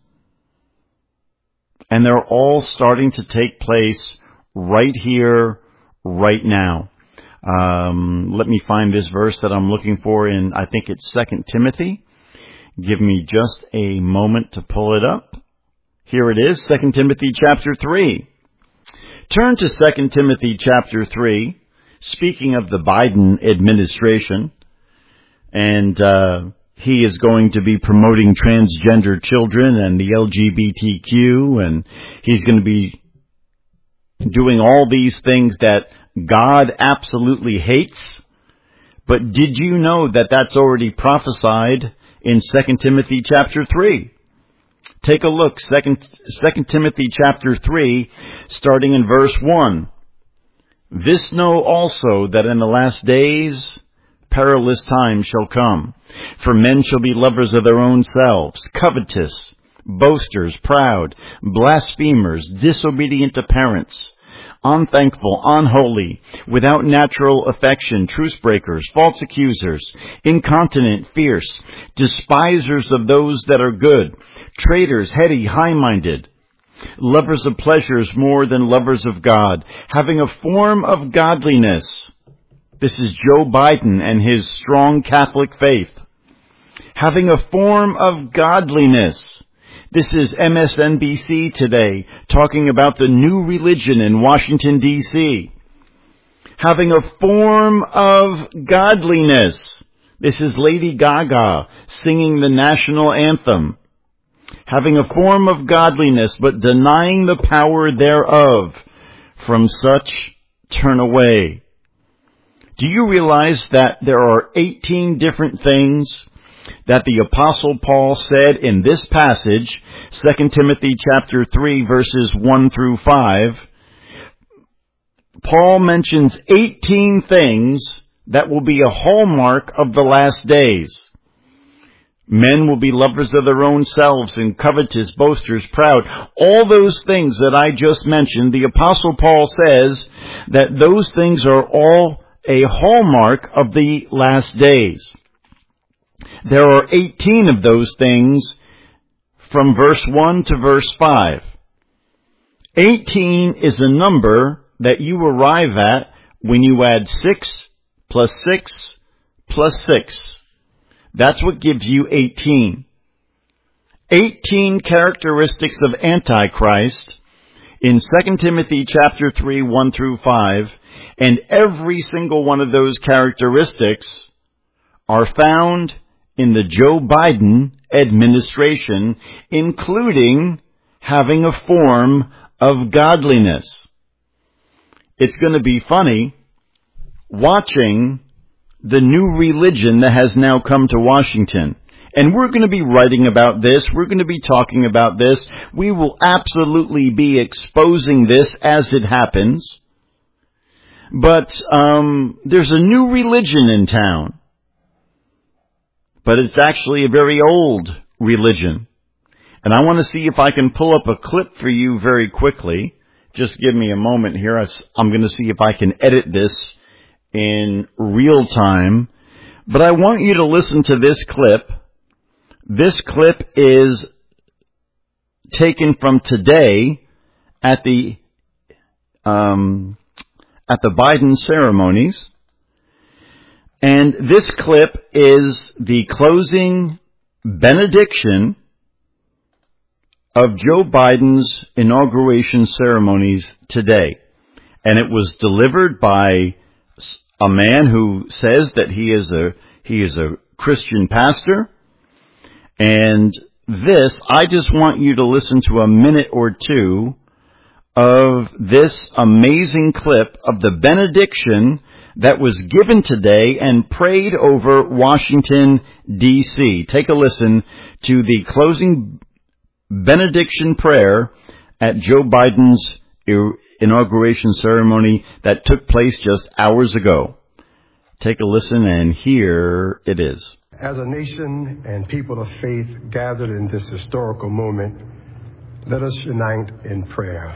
And they're all starting to take place right here, right now. Um, let me find this verse that I'm looking for in, I think it's Second Timothy. Give me just a moment to pull it up. Here it is, Second Timothy chapter three. Turn to Second Timothy chapter three, speaking of the Biden administration, and uh, he is going to be promoting transgender children and the L G B T Q, and he's going to be doing all these things that God absolutely hates. But did you know that that's already prophesied in Second Timothy chapter three? Take a look, Second, Second Timothy chapter three, starting in verse one. This know also, that in the last days perilous times shall come. For men shall be lovers of their own selves, covetous, boasters, proud, blasphemers, disobedient to parents, unthankful, unholy, without natural affection, truce breakers, false accusers, incontinent, fierce, despisers of those that are good, traitors, heady, high-minded, lovers of pleasures more than lovers of God, having a form of godliness. This is Joe Biden and his strong Catholic faith. Having a form of godliness. This is M S N B C today, talking about the new religion in Washington, D C Having a form of godliness. This is Lady Gaga singing the national anthem. Having a form of godliness, but denying the power thereof. From such turn away. Do you realize that there are eighteen different things that the Apostle Paul said in this passage, Second Timothy chapter three, verses one through five? Paul mentions eighteen things that will be a hallmark of the last days. Men will be lovers of their own selves and covetous, boasters, proud. All those things that I just mentioned, the Apostle Paul says that those things are all a hallmark of the last days. There are eighteen of those things from verse one to verse five. eighteen is a number that you arrive at when you add six plus six plus six. That's what gives you eighteen. eighteen characteristics of Antichrist in Second Timothy chapter three, one through five, and every single one of those characteristics are found in the Joe Biden administration, including having a form of godliness. It's going to be funny watching the new religion that has now come to Washington. And we're going to be writing about this. We're going to be talking about this. We will absolutely be exposing this as it happens. But um, there's a new religion in town. But it's actually a very old religion. And I want to see if I can pull up a clip for you very quickly. Just give me a moment here. I'm going to see if I can edit this in real time. But I want you to listen to this clip. This clip is taken from today at the um, at the Biden ceremonies. And this clip is the closing benediction of Joe Biden's inauguration ceremonies today. And it was delivered by a man who says that he is a he is a Christian pastor. And this, I just want you to listen to a minute or two of this amazing clip of the benediction that was given today and prayed over Washington, D C Take a listen to the closing benediction prayer at Joe Biden's inauguration ceremony that took place just hours ago. Take a listen, and here it is. As a nation and people of faith gathered in this historical moment, let us unite in prayer.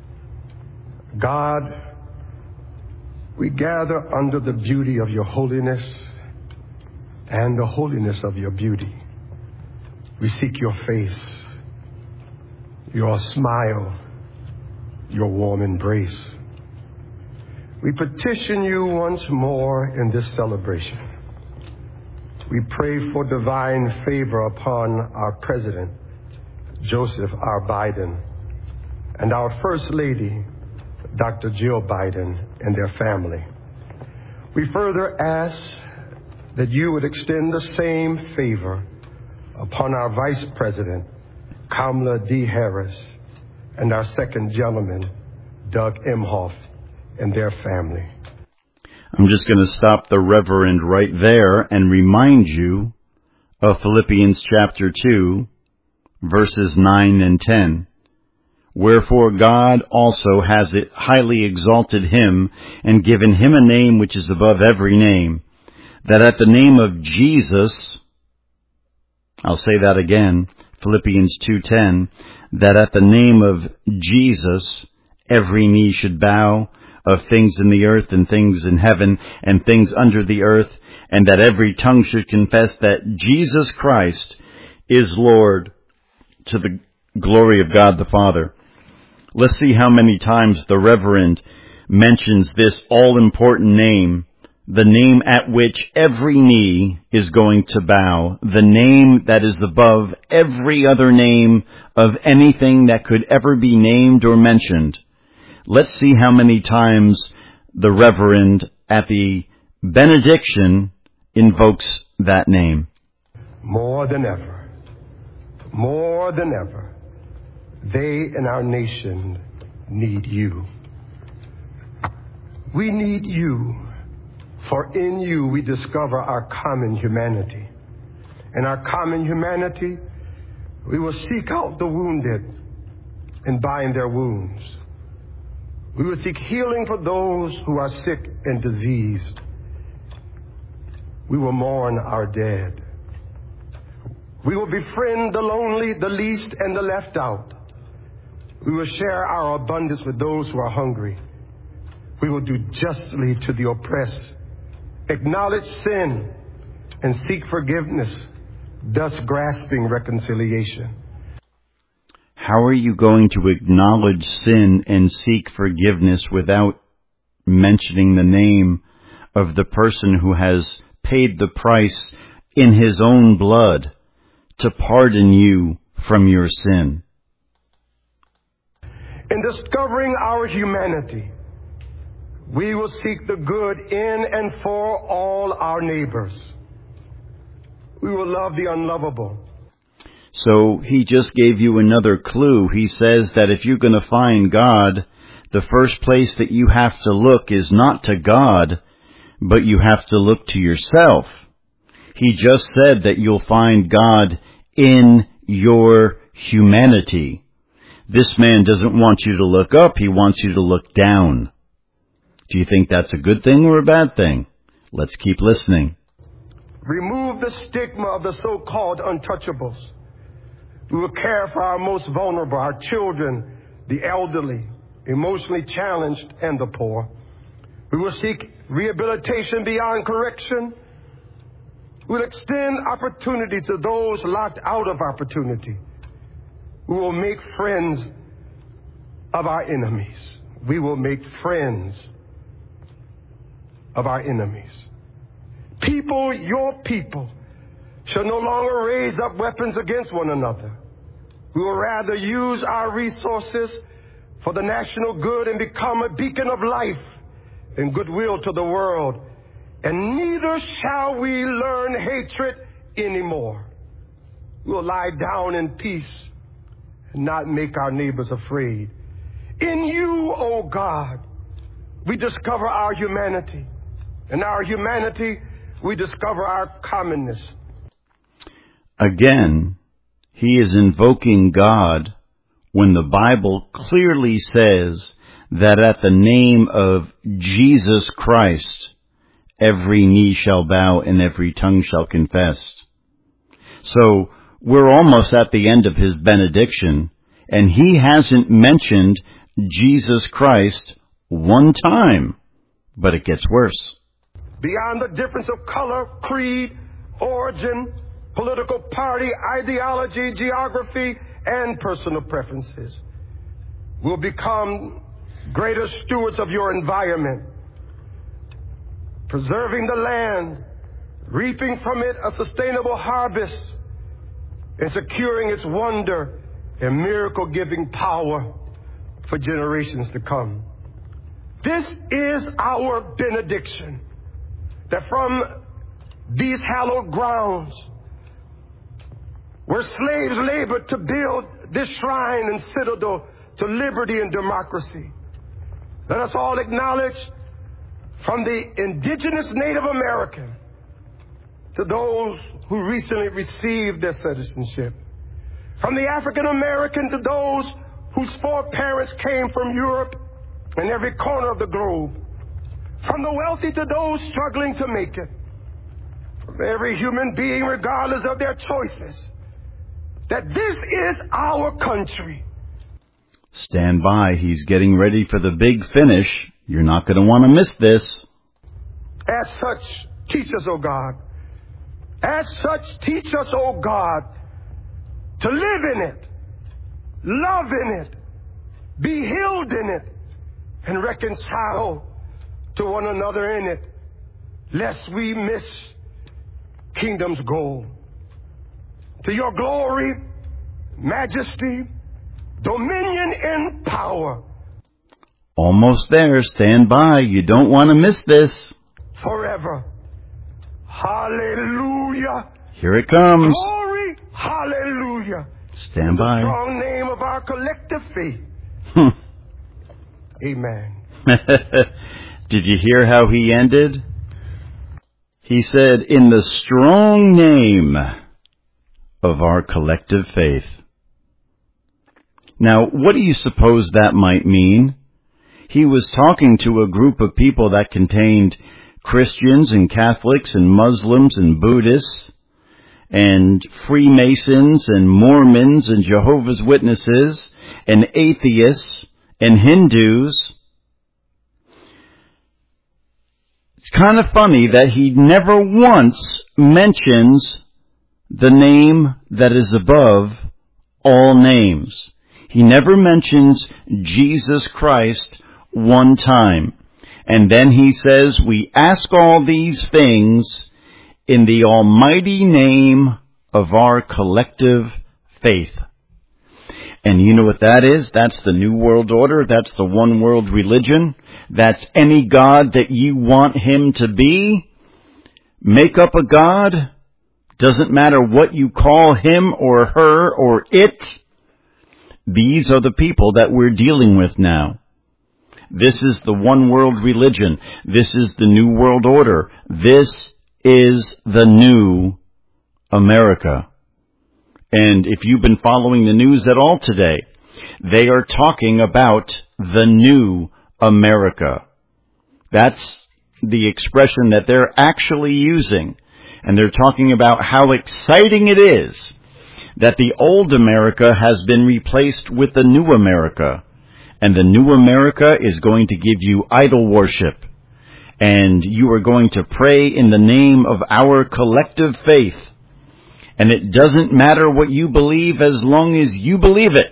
God, we gather under the beauty of your holiness and the holiness of your beauty. We seek your face, your smile, your warm embrace. We petition you once more in this celebration. We pray for divine favor upon our President, Joseph R. Biden, and our First Lady, Doctor Jill Biden, and their family. We further ask that you would extend the same favor upon our Vice President, Kamala D. Harris, and our second gentleman, Doug Emhoff, and their family. I'm just going to stop the Reverend right there and remind you of Philippians chapter two, verses nine and ten, Wherefore God also has it highly exalted him, and given him a name which is above every name, that at the name of Jesus, I'll say that again, Philippians two ten, that at the name of Jesus every knee should bow, of things in the earth and things in heaven and things under the earth, and that every tongue should confess that Jesus Christ is Lord, to the glory of God the Father. Let's see how many times the Reverend mentions this all-important name, the name at which every knee is going to bow, the name that is above every other name of anything that could ever be named or mentioned. Let's see how many times the Reverend at the benediction invokes that name. More than ever, more than ever, they in our nation need you. We need you, for in you we discover our common humanity. In our common humanity, we will seek out the wounded and bind their wounds. We will seek healing for those who are sick and diseased. We will mourn our dead. We will befriend the lonely, the least, and the left out. We will share our abundance with those who are hungry. We will do justly to the oppressed, acknowledge sin, and seek forgiveness, thus grasping reconciliation. How are you going to acknowledge sin and seek forgiveness without mentioning the name of the person who has paid the price in his own blood to pardon you from your sin? In discovering our humanity, we will seek the good in and for all our neighbors. We will love the unlovable. So he just gave you another clue. He says that if you're going to find God, the first place that you have to look is not to God, but you have to look to yourself. He just said that you'll find God in your humanity. This man doesn't want you to look up, he wants you to look down. Do you think that's a good thing or a bad thing? Let's keep listening. Remove the stigma of the so-called untouchables. We will care for our most vulnerable, our children, the elderly, emotionally challenged, and the poor. We will seek rehabilitation beyond correction. We will extend opportunity to those locked out of opportunity. We will make friends of our enemies. We will make friends of our enemies. People, your people, shall no longer raise up weapons against one another. We will rather use our resources for the national good and become a beacon of life and goodwill to the world. And neither shall we learn hatred anymore. We will lie down in peace and not make our neighbors afraid. In you, O God, we discover our humanity. In our humanity, we discover our commonness. Again, he is invoking God when the Bible clearly says that at the name of Jesus Christ, every knee shall bow and every tongue shall confess. So we're almost at the end of his benediction, and he hasn't mentioned Jesus Christ one time, but it gets worse. Beyond the difference of color, creed, origin, political party, ideology, geography, and personal preferences, we'll become greater stewards of your environment, preserving the land, reaping from it a sustainable harvest, and securing its wonder and miracle-giving power for generations to come. This is our benediction, that from these hallowed grounds, where slaves labored to build this shrine and citadel to liberty and democracy, let us all acknowledge, from the indigenous Native American to those who recently received their citizenship, from the African American to those who James' four parents came from Europe and every corner of the globe, from the wealthy to those struggling to make it, from every human being, regardless of their choices, that this is our country. Stand by. He's getting ready for the big finish. You're not going to want to miss this. As such, teach us, O God. As such, teach us, O God, to live in it, love in it, be healed in it, and reconcile to one another in it, lest we miss kingdom's goal. To your glory, majesty, dominion, and power. Almost there. Stand by. You don't want to miss this. Forever. Hallelujah. Here it comes. Glory. Hallelujah. Stand by. In the strong name of our collective faith. Amen. Did you hear how he ended? He said, in the strong name of our collective faith. Now, what do you suppose that might mean? He was talking to a group of people that contained Christians and Catholics and Muslims and Buddhists and Freemasons and Mormons and Jehovah's Witnesses and atheists and Hindus. It's kind of funny that he never once mentions the name that is above all names. He never mentions Jesus Christ one time. And then he says, we ask all these things in the almighty name of our collective faith. And you know what that is? That's the New World Order. That's the one world religion. That's any God that you want him to be. Make up a God. Doesn't matter what you call him or her or it. These are the people that we're dealing with now. This is the one world religion. This is the New World Order. This is the new America. And if you've been following the news at all today, they are talking about the new America. That's the expression that they're actually using. And they're talking about how exciting it is that the old America has been replaced with the new America. And the new America is going to give you idol worship. And you are going to pray in the name of our collective faith. And it doesn't matter what you believe as long as you believe it.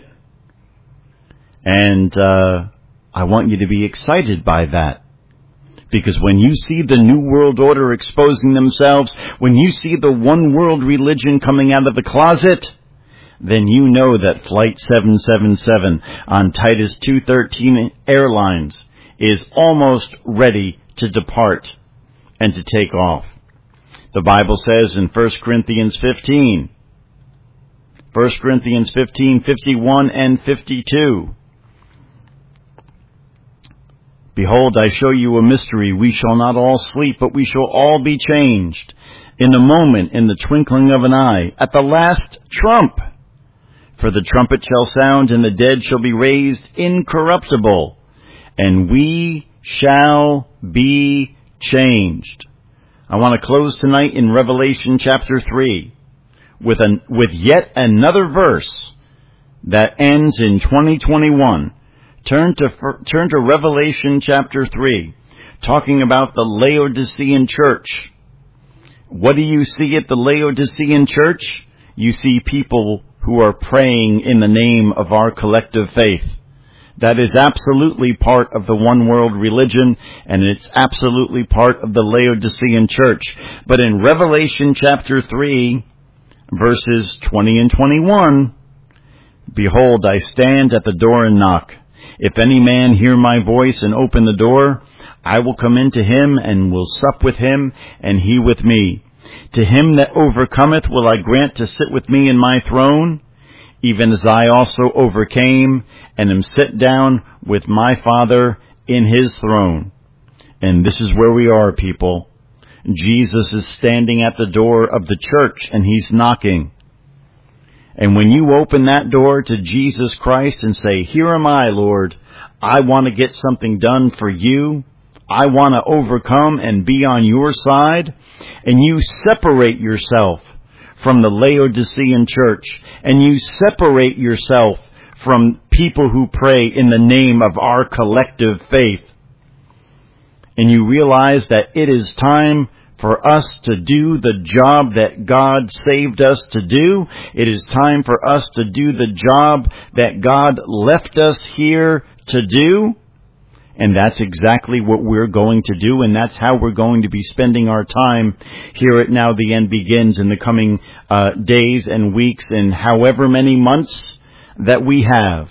And uh, I want you to be excited by that. Because when you see the New World Order exposing themselves, when you see the one world religion coming out of the closet, then you know that Flight seven seven seven on Titus two thirteen Airlines is almost ready to depart and to take off. The Bible says in First Corinthians fifteen, First Corinthians fifteen, fifty-one and fifty-two, behold, I show you a mystery. We shall not all sleep, but we shall all be changed in a moment, in the twinkling of an eye, at the last trump. For the trumpet shall sound, and the dead shall be raised incorruptible, and we shall be changed. I want to close tonight in Revelation chapter three with an, with yet another verse that ends in twenty twenty-one. Turn to turn to Revelation chapter three, talking about the Laodicean church. What do you see at the Laodicean church? You see people who are praying in the name of our collective faith. That is absolutely part of the one world religion, and it's absolutely part of the Laodicean church. But in Revelation chapter three, verses twenty and twenty-one, behold, I stand at the door and knock. If any man hear my voice and open the door, I will come into him and will sup with him, and he with me. To him that overcometh will I grant to sit with me in my throne, even as I also overcame and am set down with my Father in his throne. And this is where we are, people. Jesus is standing at the door of the church, and he's knocking. And when you open that door to Jesus Christ and say, here am I, Lord, I want to get something done for you, I want to overcome and be on your side, and you separate yourself from the Laodicean church, and you separate yourself from people who pray in the name of our collective faith, and you realize that it is time for us to do the job that God saved us to do. It is time for us to do the job that God left us here to do. And that's exactly what we're going to do, and that's how we're going to be spending our time here at Now the End Begins in the coming uh, days and weeks and however many months that we have.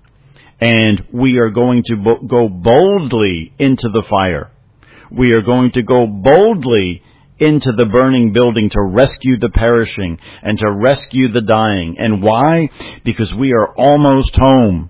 And we are going to bo- go boldly into the fire. We are going to go boldly into the burning building to rescue the perishing and to rescue the dying. And why? Because we are almost home.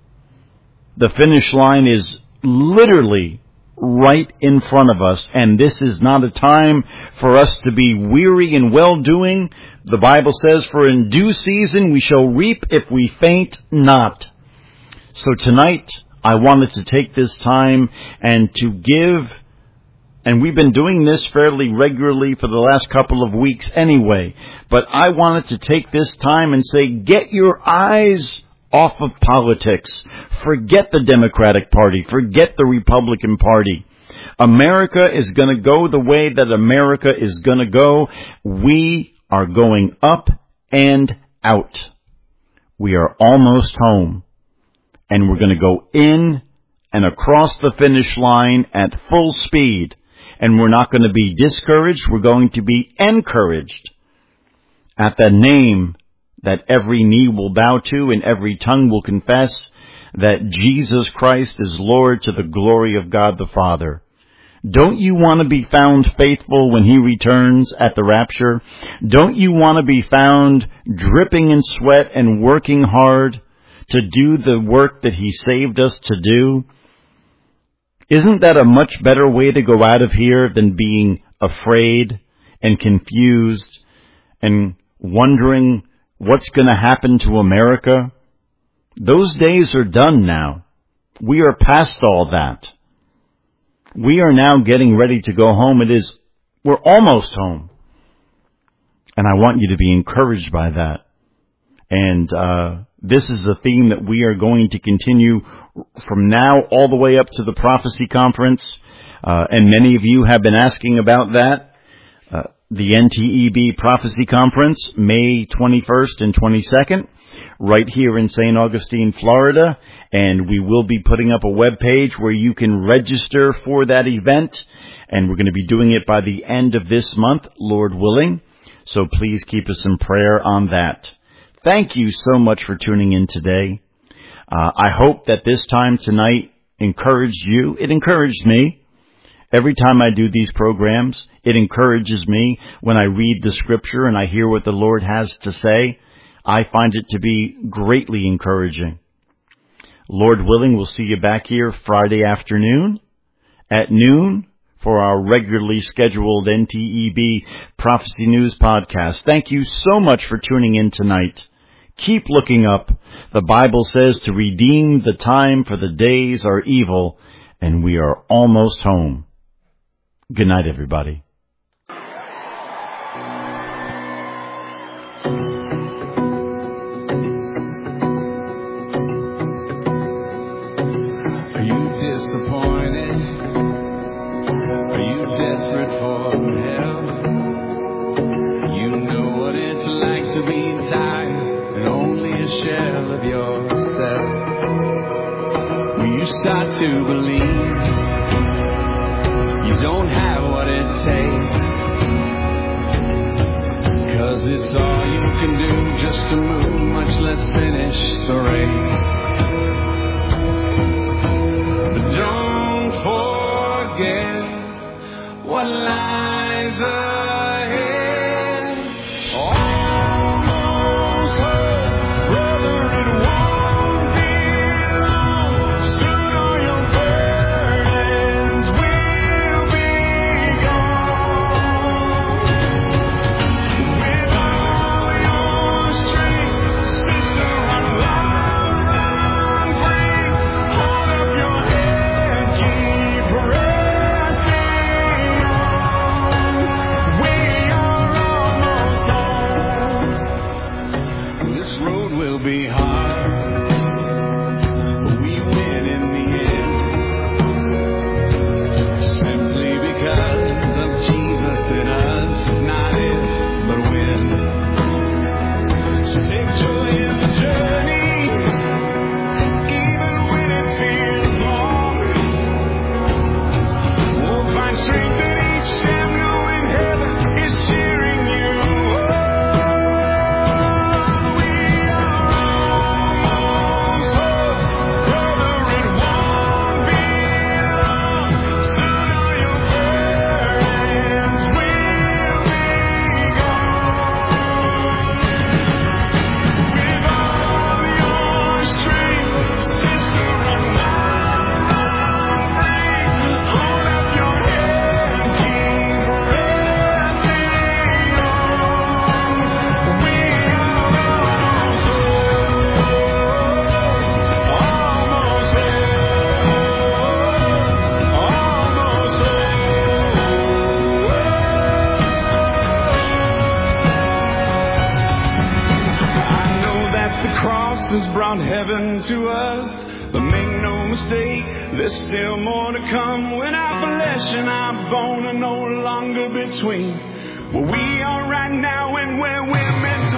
The finish line is literally right in front of us, and this is not a time for us to be weary in well-doing. The Bible says, for in due season we shall reap if we faint not. So tonight, I wanted to take this time and to give, and we've been doing this fairly regularly for the last couple of weeks anyway, but I wanted to take this time and say, get your eyes off of politics. Forget the Democratic Party. Forget the Republican Party. America is going to go the way that America is going to go. We are going up and out. We are almost home. And we're going to go in and across the finish line at full speed. And we're not going to be discouraged. We're going to be encouraged at the name that every knee will bow to and every tongue will confess that Jesus Christ is Lord to the glory of God the Father. Don't you want to be found faithful when He returns at the rapture? Don't you want to be found dripping in sweat and working hard to do the work that He saved us to do? Isn't that a much better way to go out of here than being afraid and confused and wondering what's going to happen to America? Those days are done now. We are past all that. We are now getting ready to go home. It is, we're almost home. And I want you to be encouraged by that. And uh this is a theme that we are going to continue from now all the way up to the Prophecy Conference. Uh, and many of you have been asking about that. Uh, the N T E B Prophecy Conference, May twenty-first and twenty-second, right here in Saint Augustine, Florida. And we will be putting up a web page where you can register for that event. And we're going to be doing it by the end of this month, Lord willing. So please keep us in prayer on that. Thank you so much for tuning in today. Uh, I hope that this time tonight encouraged you. It encouraged me. Every time I do these programs, it encourages me when I read the Scripture and I hear what the Lord has to say. I find it to be greatly encouraging. Lord willing, we'll see you back here Friday afternoon at noon for our regularly scheduled N T E B Prophecy News podcast. Thank you so much for tuning in tonight. Keep looking up. The Bible says to redeem the time, for the days are evil, and we are almost home. Good night, everybody. Are you disappointed? Are you desperate for help? You know what it's like to be tired and only a shell of yourself. Will you start to believe you don't have what it takes? 'Cause it's all you can do just to move, much less finish the race. But don't forget what lies ahead. Almost home, brother, it won't be long. Soon all your burdens will be gone. With all your strength to us. But make no mistake, there's still more to come when our flesh and our bone are no longer between where we are right now and where we're meant